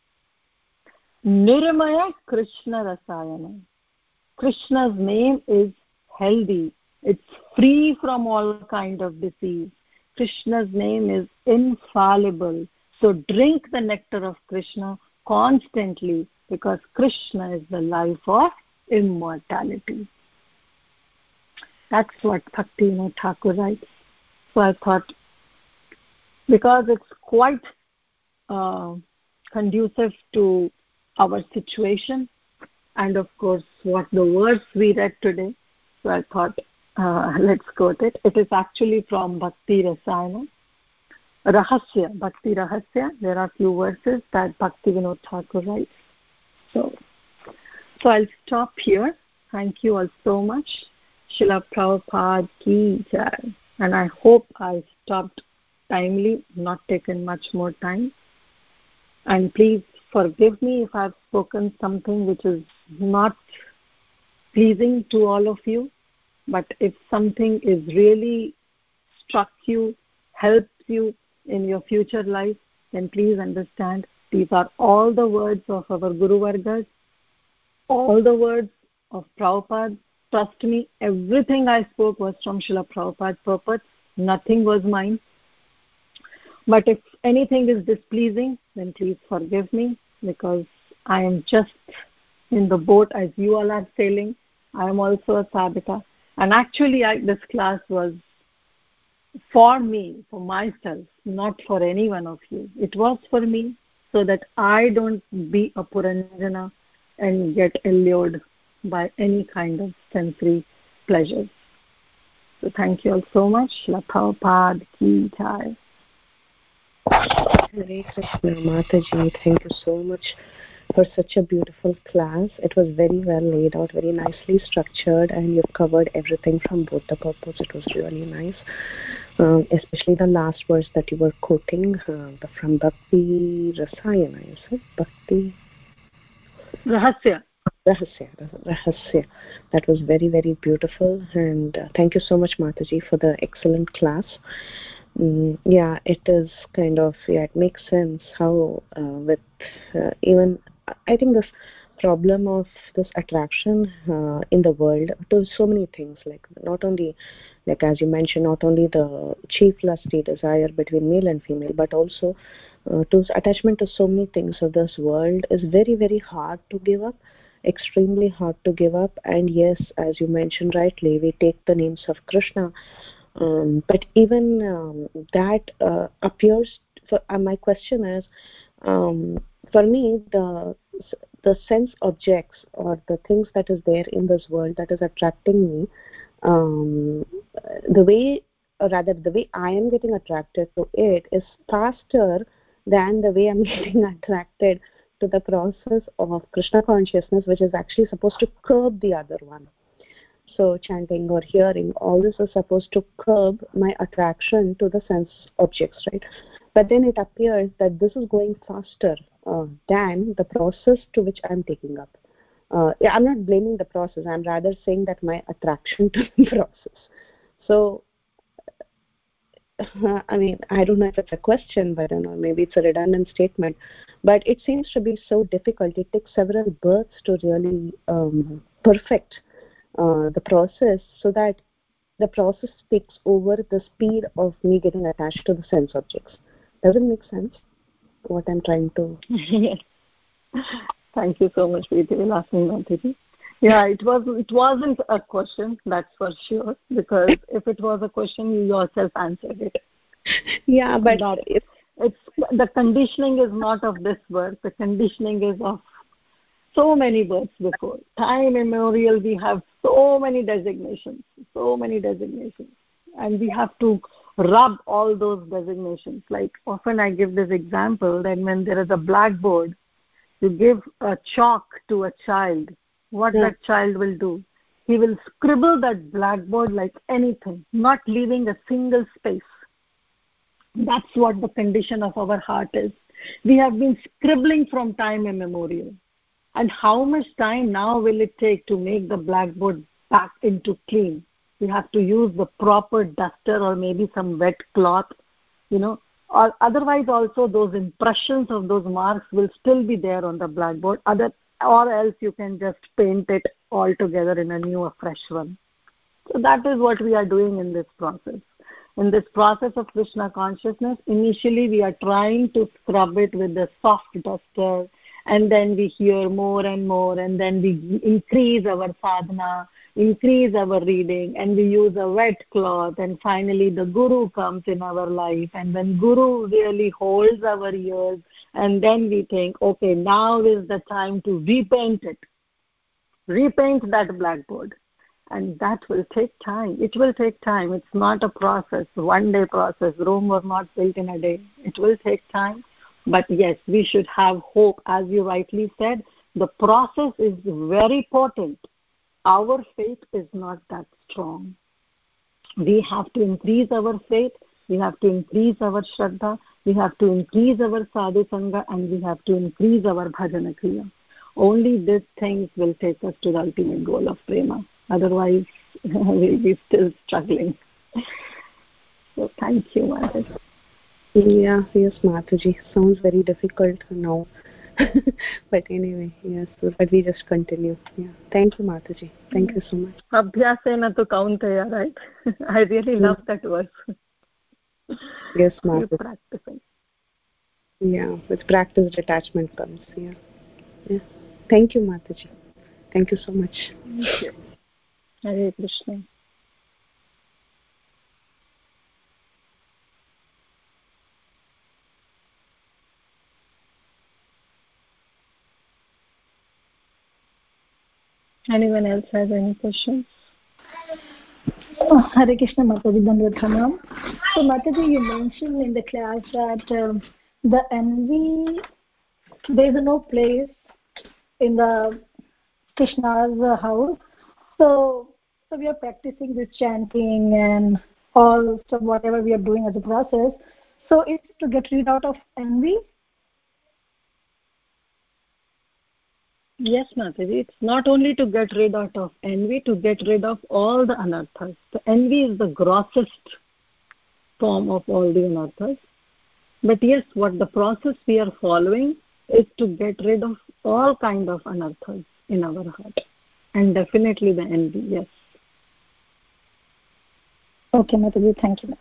Speaker 2: Nirmaya Krishna Rasayana. Krishna's name is healthy. It's free from all kind of disease. Krishna's name is infallible. So drink the nectar of Krishna constantly, because Krishna is the life of immortality. That's what Bhaktivinoda Thakur writes. So I thought, because it's quite uh, conducive to our situation, and of course what the verse we read today, so I thought uh, let's quote it. It is actually from Bhakti Rasayana Rahasya, Bhakti Rahasya. There are few verses that Bhaktivinoda Thakur writes. So, so I'll stop here. Thank you all so much. Srila Prabhupada ki jai. And I hope I stopped timely, not taken much more time. And please forgive me if I've spoken something which is not pleasing to all of you. But if something is really struck you, helps you in your future life, then please understand these are all the words of our Guru Vargas, all the words of Prabhupada. Trust me, everything I spoke was from Srila Prabhupada's purpose. Nothing was mine. But if anything is displeasing, then please forgive me, because I am just in the boat as you all are sailing. I am also a sadhaka. And actually, I, this class was for me, for myself, not for any one of you. It was for me, so that I don't be a Puranjana and get allured by any kind of sensory pleasures. So thank you all so much. Latha Pad Ki Jai.
Speaker 3: Hare Krishna, Mataji, thank you so much for such a beautiful class. It was very well laid out, very nicely structured, and you've covered everything from both the purposes. It was really nice, um, especially the last verse that you were quoting, uh, the from Bhakti Rasayana, is it? Bhakti
Speaker 2: Rahasya.
Speaker 3: Rahasya, Rahasya. That was very, very beautiful, and uh, thank you so much, Mataji, for the excellent class. Mm, yeah, it is kind of, yeah, it makes sense how uh, with uh, even, I think this problem of this attraction uh, in the world to so many things, like not only, like as you mentioned, not only the chief lusty desire between male and female, but also uh, to attachment to so many things of this world is very, very hard to give up, extremely hard to give up. And yes, as you mentioned rightly, we take the names of Krishna. Um, but even um, that uh, appears. For uh, my question is, um, for me, the the sense objects or the things that is there in this world that is attracting me, um, the way, or rather, the way I am getting attracted to it is faster than the way I'm getting attracted to the process of Krishna consciousness, which is actually supposed to curb the other one. So chanting or hearing, all this is supposed to curb my attraction to the sense objects, right? But then it appears that this is going faster uh, than the process to which I'm taking up. Uh, yeah, I'm not blaming the process. I'm rather saying that my attraction to the process. So, uh, I mean, I don't know if it's a question, but I don't know, maybe it's a redundant statement. But it seems to be so difficult. It takes several births to really um, perfect Uh, the process, so that the process takes over the speed of me getting attached to the sense objects. Does it make sense what I'm trying to?
Speaker 2: Yes. Thank you so much, Preeti, for asking that. Yeah, it was. It wasn't a question, that's for sure. Because if it was a question, you yourself answered it.
Speaker 3: Yeah, but
Speaker 2: that,
Speaker 3: it's,
Speaker 2: it's the conditioning is not of this birth. The conditioning is of so many births before. Time immemorial, we have so many designations, so many designations. And we have to rub all those designations. Like often I give this example that when there is a blackboard, you give a chalk to a child, what yeah. that child will do? He will scribble that blackboard like anything, not leaving a single space. That's what the condition of our heart is. We have been scribbling from time immemorial. And how much time now will it take to make the blackboard back into clean? We have to use the proper duster or maybe some wet cloth, you know, or otherwise also those impressions of those marks will still be there on the blackboard, other, or else you can just paint it all together in a new, a fresh one. So that is what we are doing in this process. In this process of Krishna consciousness, initially we are trying to scrub it with the soft duster, and then we hear more and more, and then we increase our sadhana, increase our reading, and we use a wet cloth, and finally the Guru comes in our life, and when Guru really holds our ears, and then we think, okay, now is the time to repaint it, repaint that blackboard. And that will take time. It will take time. It's not a process, one-day process. Rome was not built in a day. It will take time. But yes, we should have hope. As you rightly said, the process is very potent. Our faith is not that strong. We have to increase our faith. We have to increase our shraddha. We have to increase our sadhu sangha, and we have to increase our bhajana kriya. Only these things will take us to the ultimate goal of prema. Otherwise, we'll be still struggling. So thank you, Mataji.
Speaker 3: Yeah, yes, Mataji. Sounds very difficult now. But anyway, yes, but we just continue. Yeah. Thank you, Mataji. Thank you so much.
Speaker 2: Abhyasena to kauntaya, right? I really love that verse.
Speaker 3: Yes,
Speaker 2: We're
Speaker 3: Mataji.
Speaker 2: practicing.
Speaker 3: Yeah, with practice, detachment comes. Yeah. Yeah. Thank you, Mataji. Thank you so much.
Speaker 2: Thank you. Hare Krishna. Anyone else has any questions?
Speaker 4: Oh, Hare Krishna, Mataji, Dandavad Pranam. So, Mataji, you mentioned in the class that um, the envy, there is no place in the Krishna's uh, house. So, so we are practicing this chanting and all, so whatever we are doing as a process. So, it's to get rid out of envy.
Speaker 2: Yes, Mataji. It's not only to get rid out of envy, to get rid of all the anarthas. The envy is the grossest form of all the anarthas. But yes, what the process we are following is to get rid of all kind of anarthas in our heart. And definitely the envy, yes.
Speaker 4: Okay, Mataji. Thank you, Mataji.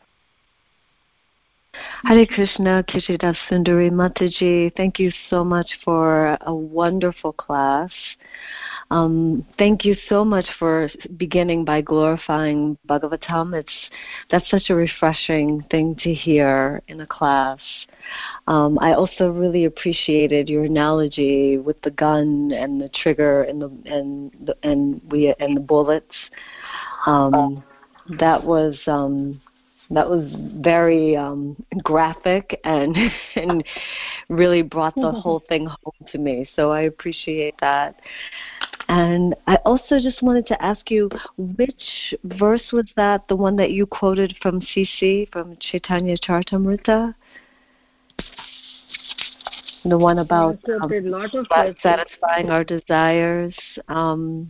Speaker 1: Hare Krishna, Kishidas Sundari Mataji. Thank you so much for a wonderful class. Um, thank you so much for beginning by glorifying Bhagavatam. It's that's such a refreshing thing to hear in a class. Um, I also really appreciated your analogy with the gun and the trigger and the and the and we and the bullets. Um, that was. Um, That was very um, graphic and and really brought the whole thing home to me. So I appreciate that. And I also just wanted to ask you, which verse was that? The one that you quoted from C C, from Chaitanya Charitamrita? The one about, um, about satisfying our desires. Um,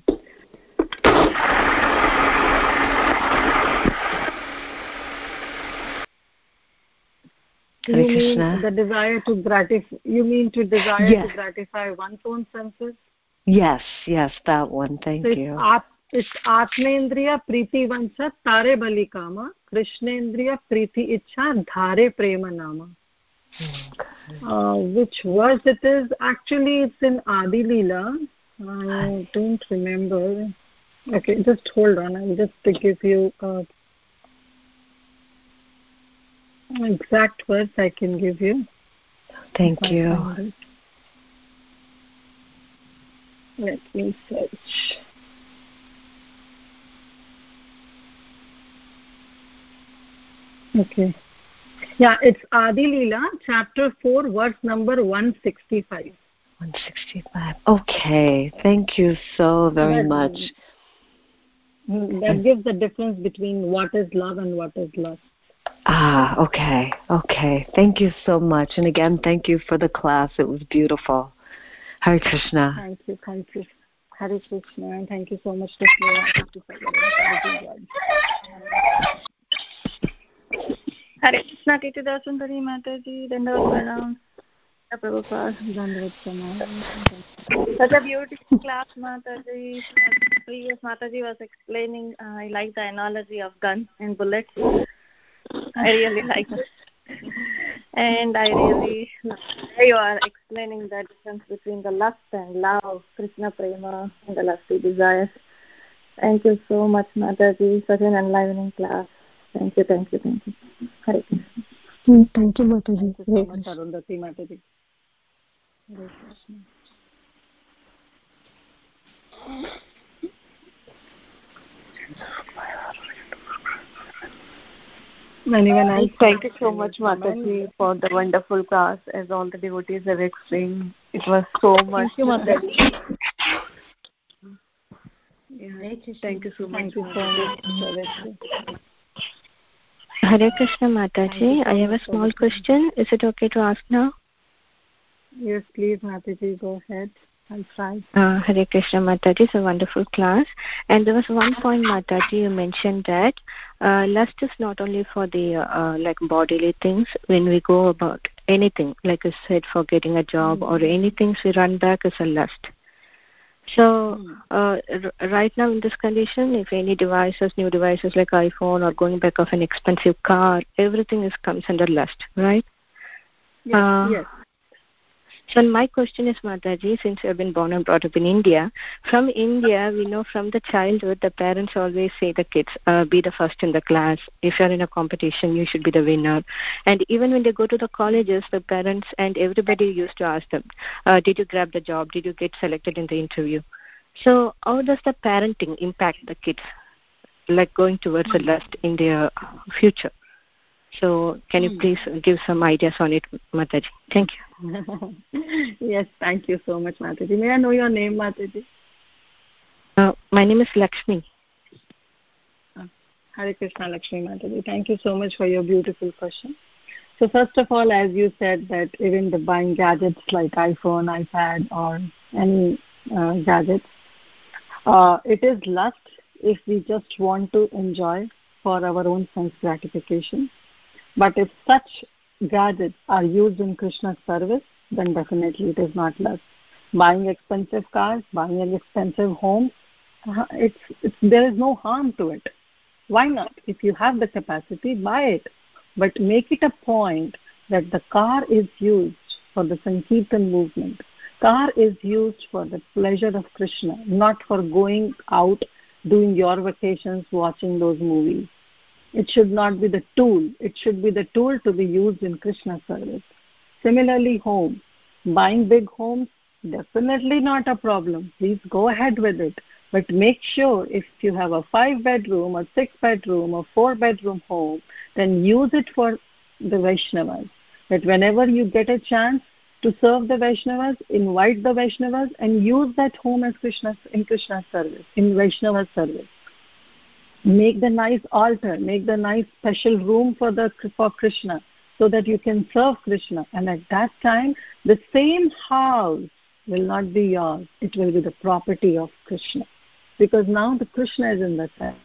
Speaker 2: You mean the desire to gratify, you mean to desire yes. to gratify one's own senses?
Speaker 1: Yes, yes, that one. Thank
Speaker 2: so
Speaker 1: you.
Speaker 2: It's, at, it's Atmendriya Priti Vancha Tare Bali Kama, Krishnendriya Priti Ichha Dhare Prema Nama. Okay. Uh, which verse it is? Actually, it's in Adi Leela. I don't remember. Okay, just hold on. I'll just give you a exact words I can give you.
Speaker 1: Thank you.
Speaker 2: Let me search. Okay. Yeah, it's Adi Leela, chapter four, verse number one sixty-five.
Speaker 1: one sixty-five. Okay. Thank you so very
Speaker 2: that,
Speaker 1: much.
Speaker 2: That gives the difference between what is love and what is lust.
Speaker 1: Ah, okay, okay. Thank you so much. And again, thank you for the class. It was beautiful. Hare Krishna.
Speaker 2: Thank you, thank you. Hare Krishna, and thank you so much to
Speaker 5: Hare Krishna, Kirtida Sundari Mataji, Dandavad Pranam. Prabhupada, Dandavad Pranam. Such a beautiful class, Mataji. Previous Mataji was explaining, uh, I like the analogy of gun and bullets. I really like it. And I really like you are explaining the difference between the lust and love, Krishna Prema, and the lusty desires. Thank you so much, Mataji. Such an enlivening class. Thank you, thank you, thank you. Hare Krishna.
Speaker 4: Thank you, Mataji.
Speaker 2: Thank you so much, Arundhati Mataji. Hare Krishna. Anyone else?
Speaker 1: Thank you so much, Mataji, for the wonderful class. As all the devotees have explained, it was so much.
Speaker 2: Thank you, Mataji.
Speaker 1: Yeah. Thank you so much.
Speaker 2: Thank you so much.
Speaker 6: Hare Krishna, Mataji. I have a small question. Is it okay to ask now?
Speaker 2: Yes, please, Mataji, go ahead. I'll try.
Speaker 6: Uh, Hare Krishna, Mataji. It's a wonderful class. And there was one point, Mataji, you mentioned that uh, lust is not only for the uh, like bodily things. When we go about anything, like I said, for getting a job mm-hmm. or anything, we run back as a lust. So uh, r- right now in this condition, if any devices, new devices like iPhone or going back of an expensive car, everything is comes under lust, right?
Speaker 2: Yes.
Speaker 6: Uh,
Speaker 2: yes.
Speaker 6: So my question is, Mataji, since you have been born and brought up in India, from India, we know from the childhood, the parents always say the kids, uh, be the first in the class. If you're in a competition, you should be the winner. And even when they go to the colleges, the parents and everybody used to ask them, uh, did you grab the job? Did you get selected in the interview? So how does the parenting impact the kids, like going towards the lust in their future? So can you please give some ideas on it, Mataji? Thank you.
Speaker 2: Yes, thank you so much, Mataji. May I know your name, Mataji?
Speaker 6: Uh, my name is Lakshmi.
Speaker 2: Uh, Hare Krishna, Lakshmi Mataji. Thank you so much for your beautiful question. So first of all, as you said, that even the buying gadgets like iPhone, iPad, or any uh, gadgets, uh, it is lust if we just want to enjoy for our own sense gratification. But if such gadgets are used in Krishna's service, then definitely it is not lust. Buying expensive cars, buying an expensive home, uh, it's, it's, there is no harm to it. Why not? If you have the capacity, buy it. But make it a point that the car is used for the Sankirtan movement. Car is used for the pleasure of Krishna, not for going out, doing your vacations, watching those movies. It should not be the tool. It should be the tool to be used in Krishna's service. Similarly, home. Buying big homes, definitely not a problem. Please go ahead with it. But make sure if you have a five-bedroom, or six-bedroom, or four-bedroom home, then use it for the Vaishnavas. That whenever you get a chance to serve the Vaishnavas, invite the Vaishnavas and use that home as Krishna's, in Krishna's service, in Vaishnava's service. Make the nice altar, make the nice special room for the for Krishna, so that you can serve Krishna. And at that time, the same house will not be yours. It will be the property of Krishna. Because now the Krishna is in the center.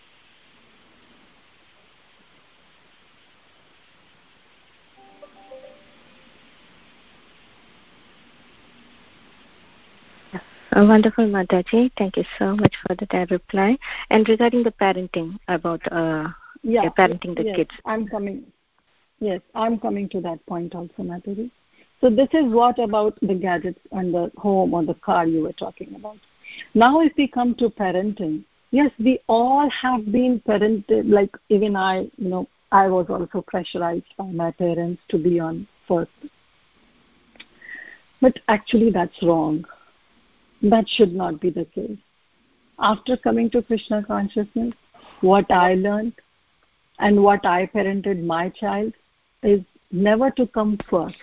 Speaker 6: Uh, wonderful, Mataji. Thank you so much for that reply. And regarding the parenting, about uh,
Speaker 2: yeah,
Speaker 6: yeah, parenting the
Speaker 2: yes,
Speaker 6: kids.
Speaker 2: I'm coming. Yes, I'm coming to that point also, Mataji. So this is what about the gadgets and the home or the car you were talking about. Now if we come to parenting, yes, we all have been parented, like even I, you know, I was also pressurized by my parents to be on first. But actually that's wrong. That should not be the case. After coming to Krishna consciousness, what I learned and what I parented my child is never to come first.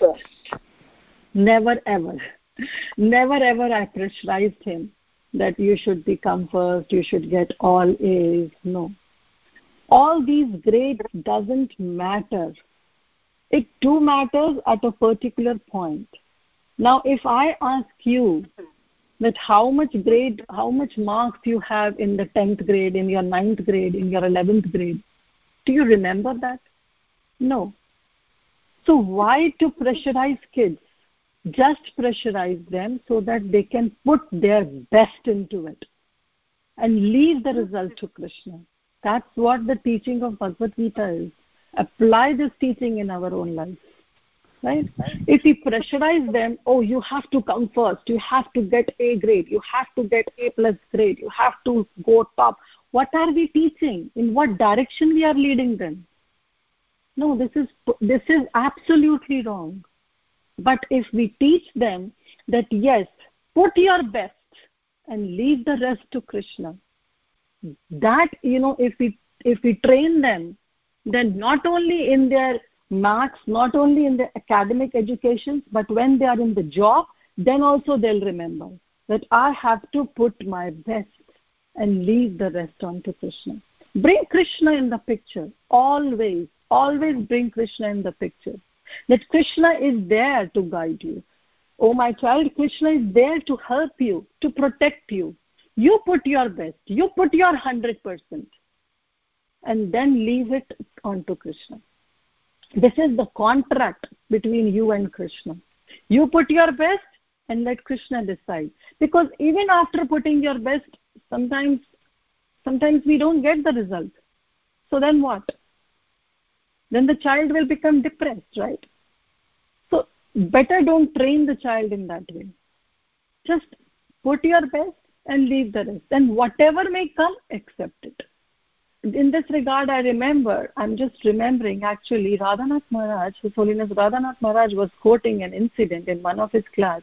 Speaker 2: Never ever. Never ever I pressurized him that you should become first, you should get all A's. No. All these grades doesn't matter. It too matters at a particular point. Now if I ask you that how much grade, how much marks you have in the tenth grade, in your ninth grade, in your eleventh grade, do you remember that? No. So why to pressurize kids? Just pressurize them so that they can put their best into it and leave the result to Krishna. That's what the teaching of Bhagavad Gita is. Apply this teaching in our own life. Right? If we pressurize them, oh, you have to come first, you have to get A grade, you have to get A plus grade, you have to go top. What are we teaching? In what direction we are leading them? No, this is this is absolutely wrong. But if we teach them that yes, put your best and leave the rest to Krishna, that, you know, if we if we train them, then not only in their marks, not only in the academic education, but when they are in the job, then also they'll remember that I have to put my best and leave the rest on to Krishna. Bring Krishna in the picture. Always, always bring Krishna in the picture. That Krishna is there to guide you. Oh, my child, Krishna is there to help you, to protect you. You put your best. You put your one hundred percent. And then leave it on to Krishna. This is the contract between you and Krishna. You put your best, and let Krishna decide. Because even after putting your best, sometimes sometimes we don't get the result. So then what? Then the child will become depressed, right? So better don't train the child in that way. Just put your best and leave the rest. And whatever may come, accept it. In this regard, I remember, I'm just remembering actually, Radhanath Maharaj, His Holiness Radhanath Maharaj was quoting an incident in one of his class,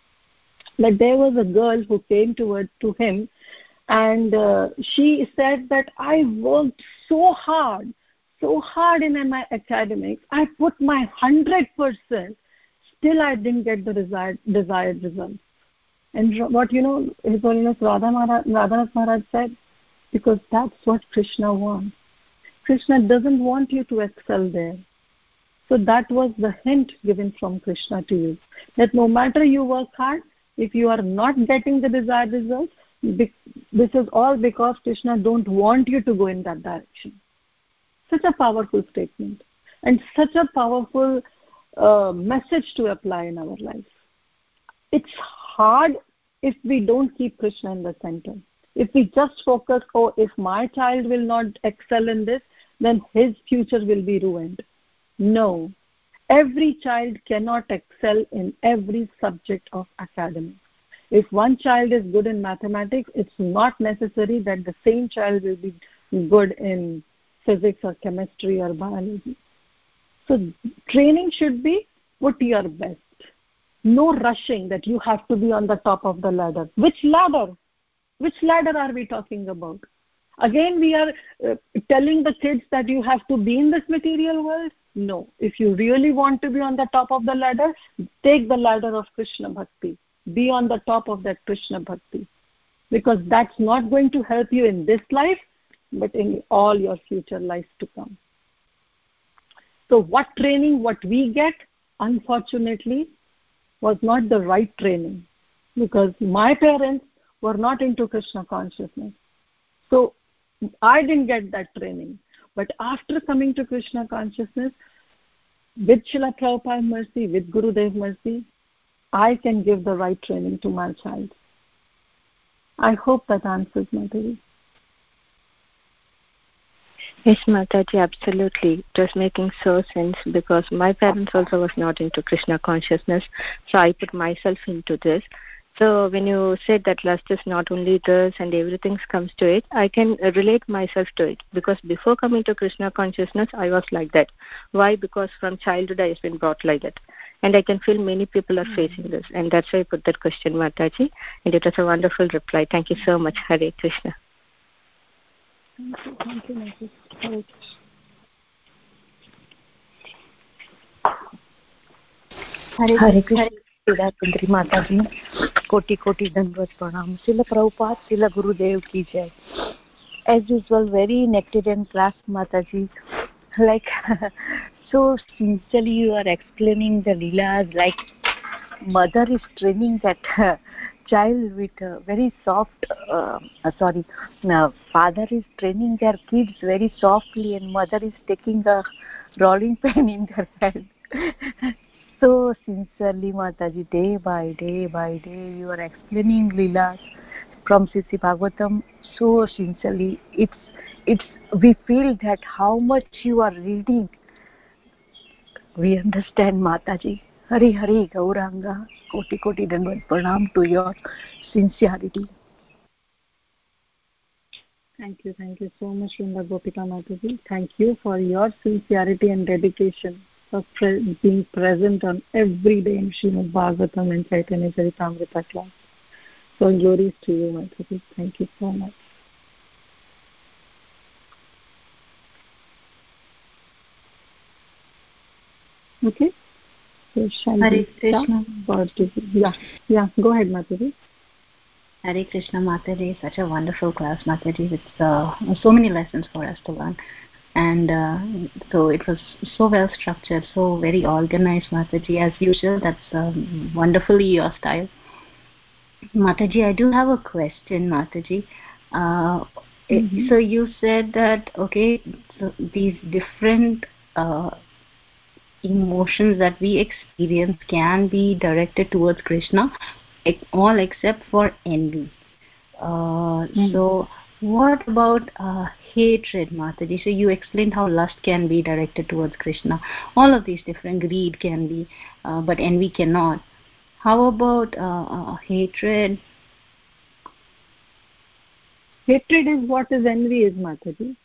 Speaker 2: that there was a girl who came toward to him, and uh, she said that I worked so hard, so hard in my academics, I put my one hundred percent, still I didn't get the desired, desired result. And what, you know, His Holiness Radha Maharaj, Radhanath Maharaj said, because that's what Krishna wants. Krishna doesn't want you to excel there. So that was the hint given from Krishna to you, that no matter you work hard, if you are not getting the desired results, this is all because Krishna don't want you to go in that direction. Such a powerful statement and such a powerful uh, message to apply in our life. It's hard if we don't keep Krishna in the center. If we just focus, oh, if my child will not excel in this, then his future will be ruined. No. Every child cannot excel in every subject of academics. If one child is good in mathematics, it's not necessary that the same child will be good in physics or chemistry or biology. So training should be put your best. No rushing that you have to be on the top of the ladder. Which ladder? Which ladder are we talking about? Again, we are uh, telling the kids that you have to be in this material world? No. If you really want to be on the top of the ladder, take the ladder of Krishna Bhakti. Be on the top of that Krishna Bhakti. Because that's not going to help you in this life, but in all your future lives to come. So what training, what we get, unfortunately, was not the right training. Because my parents were not into Krishna consciousness. So I didn't get that training. But after coming to Krishna consciousness, with Srila Prabhupada mercy, with Gurudev mercy, I can give the right training to my child. I hope that answers Mataji.
Speaker 6: Yes, Mataji, absolutely. It was making so sense because my parents also was not into Krishna consciousness, so I put myself into this. So when you said that lust is not only this and everything comes to it, I can relate myself to it because before coming to Krishna consciousness, I was like that. Why? Because from childhood I have been brought like that. And I can feel many people are facing this. And that's why I put that question, Mataji. And it was a wonderful reply. Thank you so much. Hare Krishna.
Speaker 2: Thank you. Thank you, Mataji. Hare
Speaker 3: Krishna. Hare Krishna. Sundari Mataji, Koti Koti Dandvat Pranam. Srila Prabhupada, Srila Gurudev ki jai. As usual, very nectarian class, Mataji. Like, so sincerely you are explaining the Leelas, like mother is training that uh, child with uh, very soft, uh, uh, sorry, uh, father is training their kids very softly and mother is taking a rolling pin in their hand. So sincerely, Mataji, day by day by day, you are explaining Leelas from Sisi Bhagavatam so sincerely. It's, it's, we feel that how much you are reading. We understand, Mataji. Hari Hari Gauranga, Koti Koti Dandvat Pranam to your sincerity.
Speaker 2: Thank you, thank you so much, Vrinda Gopika Mataji. Thank you for your sincerity and dedication for pre- being present on every day in Srimad Bhagavatam and Chaitanya Charitamrita class. So glories to you, Mataji. Thank you so much. Okay. So shall
Speaker 7: Hare
Speaker 2: we
Speaker 7: Krishna.
Speaker 2: start? Yeah, yeah. Go ahead, Mataji.
Speaker 7: Hare Krishna, Mataji. Such a wonderful class, Mataji, with uh, so many lessons for us to learn. And uh, so it was so well structured, so very organized, Mataji, as usual. That's um, wonderfully your style. Mataji, I do have a question, Mataji. Uh,
Speaker 2: Mm-hmm.
Speaker 7: it, so you said that, okay, so these different uh, emotions that we experience can be directed towards Krishna, all except for envy. Uh, mm. So what about uh, hatred, Mataji? So you explained how lust can be directed towards Krishna. All of these different, greed can be, uh, but envy cannot. How about uh, uh, hatred?
Speaker 2: Hatred is what is envy is, Mataji.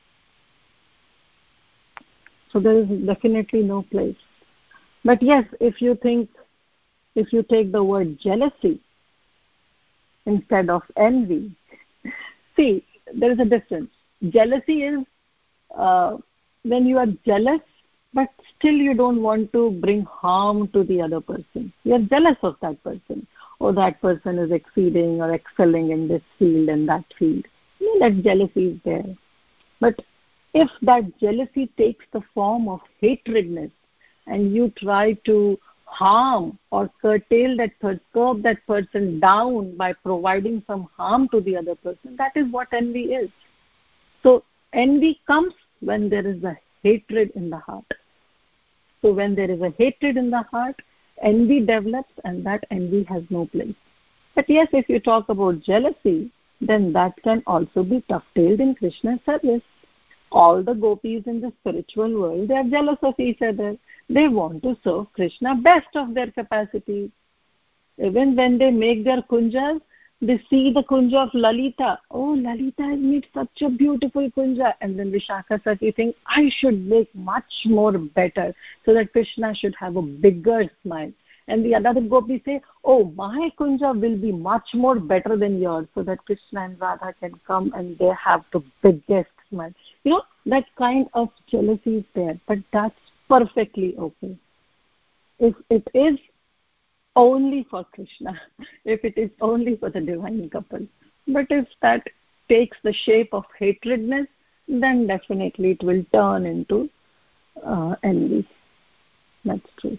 Speaker 2: So there is definitely no place. But yes, if you think, if you take the word jealousy instead of envy, see, there is a difference. Jealousy is uh, when you are jealous, but still you don't want to bring harm to the other person. You are jealous of that person. Or that person is exceeding or excelling in this field and that field. You know, that jealousy is there. But if that jealousy takes the form of hatredness and you try to harm or curtail that person, curb that person down by providing some harm to the other person, that is what envy is. So envy comes when there is a hatred in the heart. So when there is a hatred in the heart, envy develops, and that envy has no place. But yes, if you talk about jealousy, then that can also be dovetailed in Krishna's service. All the gopis in the spiritual world, they are jealous of each other. They want to serve Krishna best of their capacity. Even when they make their kunjas, they see the kunja of Lalita. Oh, Lalita has made such a beautiful kunja. And then Vishakha Sati thinks, I should make much more better so that Krishna should have a bigger smile. And the other gopis say, oh, my kunja will be much more better than yours so that Krishna and Radha can come and they have the biggest smile. You know, that kind of jealousy is there, but that's perfectly okay. If it is only for Krishna, if it is only for the divine couple. But if that takes the shape of hatredness, then definitely it will turn into uh, envy. That's true.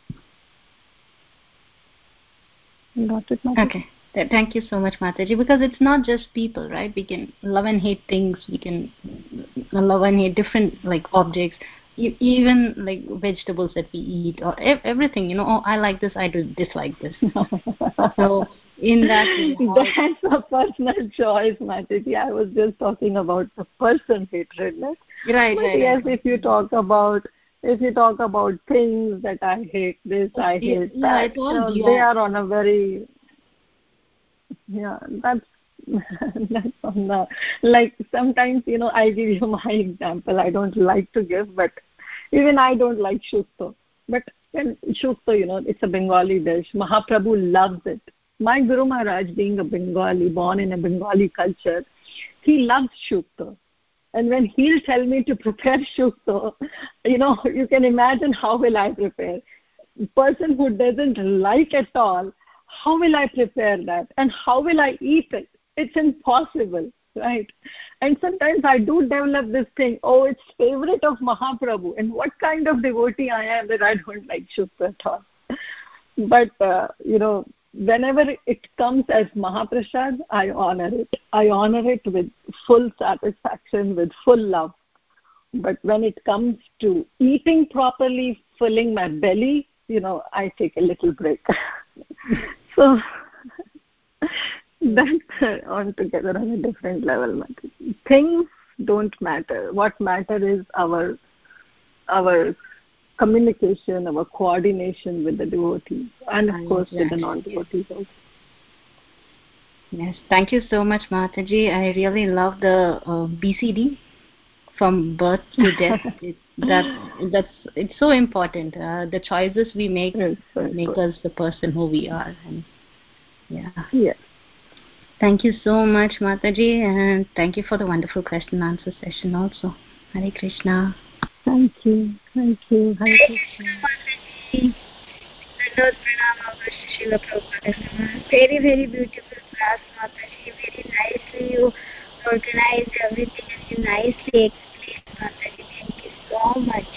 Speaker 2: Got it, Mataji?
Speaker 7: Okay. Thank you so much, Mataji, because it's not just people, right? We can love and hate things. We can love and hate different like objects, even like vegetables that we eat, or everything. You know, oh, I like this, I do dislike this. So in that way,
Speaker 2: that's a personal choice, Mataji. I was just talking about the person hatredness.
Speaker 7: Right,
Speaker 2: but
Speaker 7: right.
Speaker 2: Yes,
Speaker 7: right.
Speaker 2: if you talk about if you talk about things that I hate this, I hate
Speaker 7: yeah,
Speaker 2: that,
Speaker 7: it's all
Speaker 2: you know,
Speaker 7: beyond.
Speaker 2: They are on a very yeah that's that's on the, like sometimes, you know, I give you my example. I don't like to give, but even I don't like shukto. But when shukto, you know, it's a Bengali dish. Mahaprabhu loves it. My Guru Maharaj, being a Bengali, born in a Bengali culture, he loves shukto. And when he'll tell me to prepare shukto, you know, you can imagine how will I prepare. Person who doesn't like at all, how will I prepare that? And how will I eat it? It's impossible, right? And sometimes I do develop this thing, oh, it's favorite of Mahaprabhu. And what kind of devotee I am that I don't like shukta at all. But, uh, you know, whenever it comes as Mahaprasad, I honor it. I honor it with full satisfaction, with full love. But when it comes to eating properly, filling my belly, you know, I take a little break. So that's altogether on a different level. Things don't matter. What matters is our our communication, our coordination with the devotees, and of course with the non-devotees also.
Speaker 7: Yes, thank you so much, Mataji. I really love the uh, B C D, from birth to death. it, that that's it's so important. Uh, the choices we make
Speaker 2: yes,
Speaker 7: make
Speaker 2: good.
Speaker 7: us the person who we are. And yeah.
Speaker 2: Yes.
Speaker 7: Thank you so much, Mataji, and thank you for the wonderful question and answer session also. Hare Krishna.
Speaker 2: Thank you. Thank you. Hare Krishna.
Speaker 8: Very, very beautiful class, Mataji. Very nicely you organized everything and you nicely explained, Mataji. Thank you so much.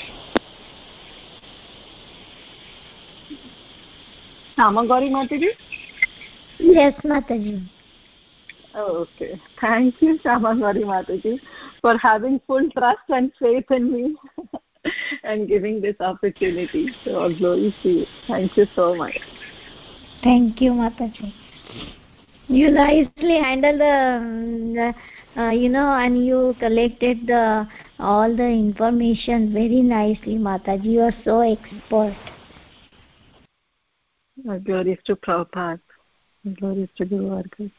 Speaker 2: Samagori Mataji?
Speaker 8: Yes, Mataji.
Speaker 2: Oh, okay. Thank you, Samagori Mataji, for having full trust and faith in me. and giving this opportunity. So all glory to you. Thank you so much.
Speaker 8: Thank you, Mataji. You nicely handled the, the uh, you know, and you collected the all the information very nicely, Mataji. You are so expert.
Speaker 2: All glories to Prabhupada. All glories to Guru Vargas.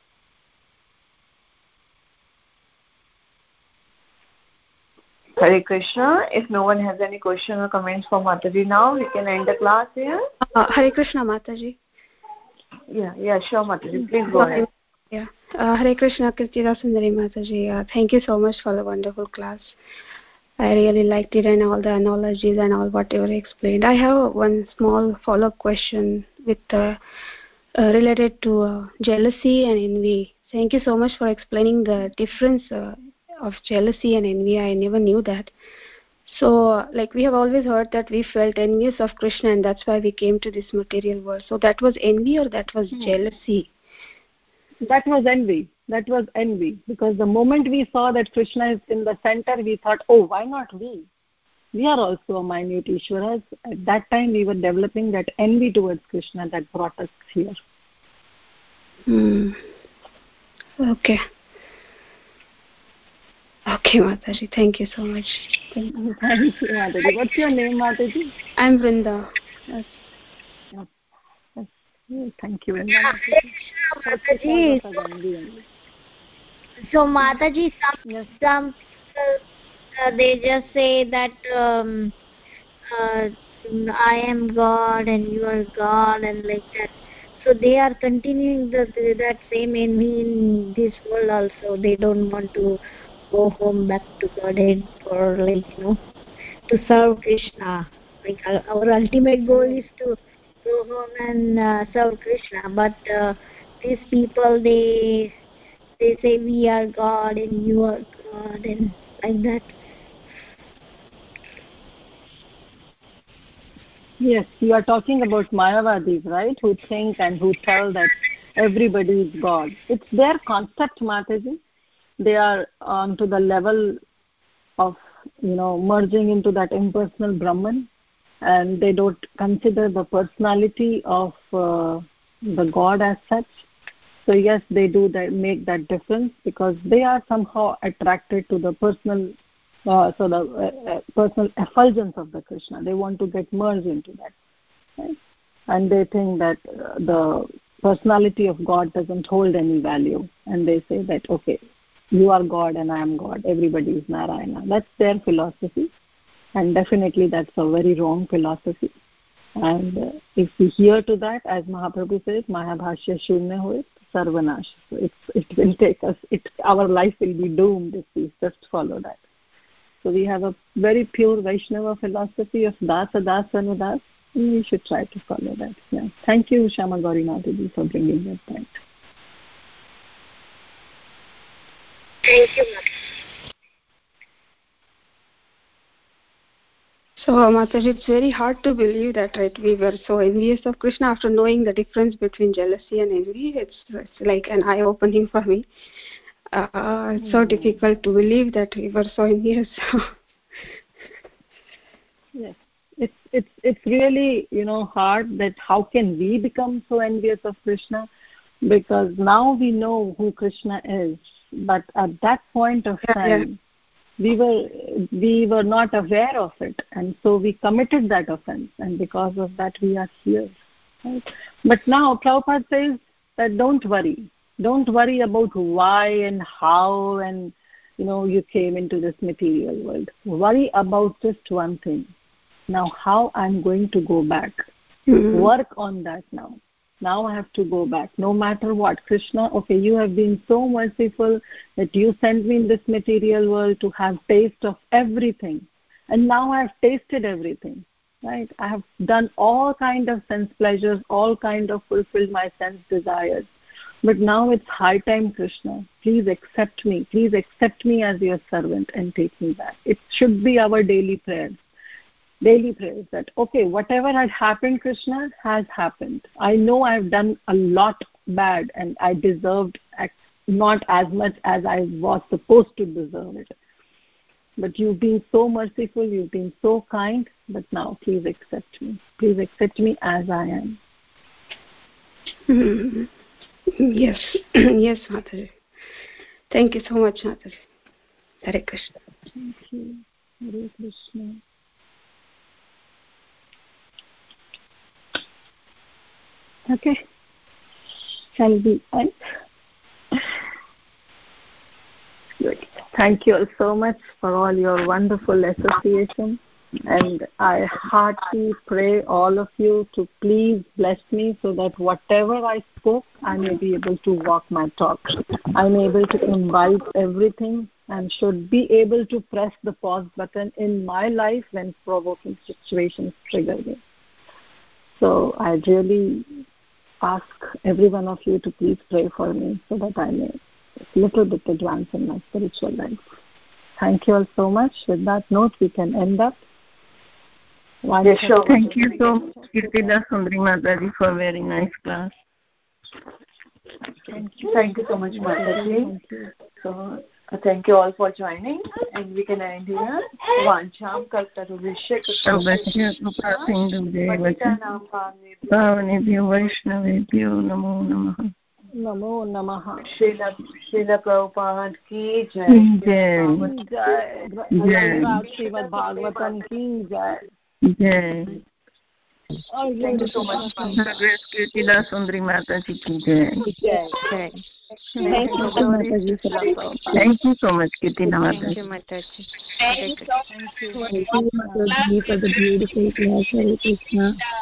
Speaker 1: Hare Krishna. If no one has any question or comments for Mataji now, we can end the class here.
Speaker 9: Uh, Hare Krishna, Mataji.
Speaker 1: Yeah, yeah, sure, Mataji. Please go ahead.
Speaker 9: Yeah. Uh, Hare Krishna, Kirtida Sundari Mataji. Uh, thank you so much for the wonderful class. I really liked it and all the analogies and all whatever explained. I have one small follow-up question with uh, uh, related to uh, jealousy and envy. Thank you so much for explaining the difference uh, of jealousy and envy. I never knew that. So, like, we have always heard that we felt envious of Krishna and that's why we came to this material world. So that was envy or that was hmm. jealousy?
Speaker 2: That was envy. That was envy. Because the moment we saw that Krishna is in the center, we thought, oh, why not we? We are also a minute Ishwaras. At that time, we were developing that envy towards Krishna that brought us here.
Speaker 9: Hmm. Okay. Okay, Mataji. Thank you so much.
Speaker 2: Thank you, Thank you Mataji. What's your name, Mataji?
Speaker 9: I'm Vrinda.
Speaker 2: Yes. Yes. Yes. Thank you, Vrinda.
Speaker 8: Mataji. Mataji. So, Mataji, some, yes. some people, uh, they just say that um, uh, I am God and you are God and like that. So they are continuing the, the, that same envy in this world also. They don't want to go home back to Godhead for, like, you know, to serve Krishna. Like uh, our ultimate goal is to go home and uh, serve Krishna. But uh, these people, they they say we are God and you are God and like that.
Speaker 2: Yes, you are talking about Mayavadis, right? Who think and who tell that everybody is God. It's their concept, Mataji. They are on to the level of, you know, merging into that impersonal Brahman, and they don't consider the personality of uh, the God as such. So yes, they do that, make that difference because they are somehow attracted to the personal, uh, so the uh, uh, personal effulgence of the Krishna. They want to get merged into that, right? And they think that uh, the personality of God doesn't hold any value, and they say that okay, you are God and I am God. Everybody is Narayana. That's their philosophy, and definitely that's a very wrong philosophy. And uh, if we hear to that, as Mahaprabhu says, Mahabhashya Shunya Hoit Sarvanash. So it's, it will take us, it, our life will be doomed if we just follow that. So we have a very pure Vaishnava philosophy of Dasa Das Anudas, and we should try to follow that. Yeah. Thank you, Shama Gaurinathji, for bringing that point.
Speaker 8: Thank you, Mataji.
Speaker 9: So, Mataji, it's very hard to believe that, right? We were so envious of Krishna after knowing the difference between jealousy and envy. It's, it's like an eye-opening for me. Uh, it's so mm. difficult to believe that we were so envious.
Speaker 2: Yes, it's it's it's really, you know, hard that how can we become so envious of Krishna, because now we know who Krishna is, but at that point of
Speaker 9: yeah,
Speaker 2: time.
Speaker 9: Yeah.
Speaker 2: we were we were not aware of it, and so we committed that offense, and because of that we are here, right? But now Prabhupada says that don't worry don't worry about why and how and you know you came into this material world. Worry about just one thing. Now how I'm going to go back. Mm-hmm. Work on that now. Now I have to go back. No matter what, Krishna, okay, you have been so merciful that you sent me in this material world to have taste of everything. And now I have tasted everything, right? I have done all kind of sense pleasures, all kind of fulfilled my sense desires. But now it's high time, Krishna. Please accept me. Please accept me as your servant and take me back. It should be our daily prayer. Daily prayers that, okay, whatever had happened, Krishna, has happened. I know I've done a lot bad and I deserved not as much as I was supposed to deserve it. but you've been so merciful, you've been so kind, but now please accept me. Please accept me as I am.
Speaker 9: Mm-hmm. Yes, yes, Mataji. Thank you so much, Mataji. Hare Krishna.
Speaker 2: Thank you. Hare Krishna. Okay. Shall we end? Good. Thank you all so much for all your wonderful association. And I heartily pray all of you to please bless me so that whatever I spoke, I may be able to walk my talk. I'm able to invite everything and should be able to press the pause button in my life when provoking situations trigger me. So I really ask every one of you to please pray for me so that I may a little bit advance in my spiritual life. Thank you all so much. With that note, we can end up.
Speaker 10: Yes, sure. Thank you so much, Kirtida Sundari Mataji, for a very nice class.
Speaker 1: Thank you. Thank you so much, Mataji. So, uh, thank you all for joining, and we can end here. Vancham Kaltaru Vishek
Speaker 10: Savasya Krupa Sindhu Devati Pavanebhyo Vaishnavebhyo Namo Namaha.
Speaker 2: Namo Namaha.
Speaker 1: Srila Srila Prabhupada ki jai.
Speaker 10: Jai.
Speaker 2: Jai.
Speaker 10: Jai.
Speaker 2: Srimad Bhagavatam ki jai.
Speaker 10: Jai.
Speaker 1: Thank you so much.
Speaker 10: Grace Kirtida Sundari Mataji ki jai.
Speaker 2: Jai.
Speaker 9: Thank you so much, Mataji.
Speaker 10: Thank you so much, Kirtida Mataji.
Speaker 6: Thank you, Mataji.
Speaker 2: Thank you.
Speaker 4: Thank you, Mataji, for the beautiful class. Hare Krishna.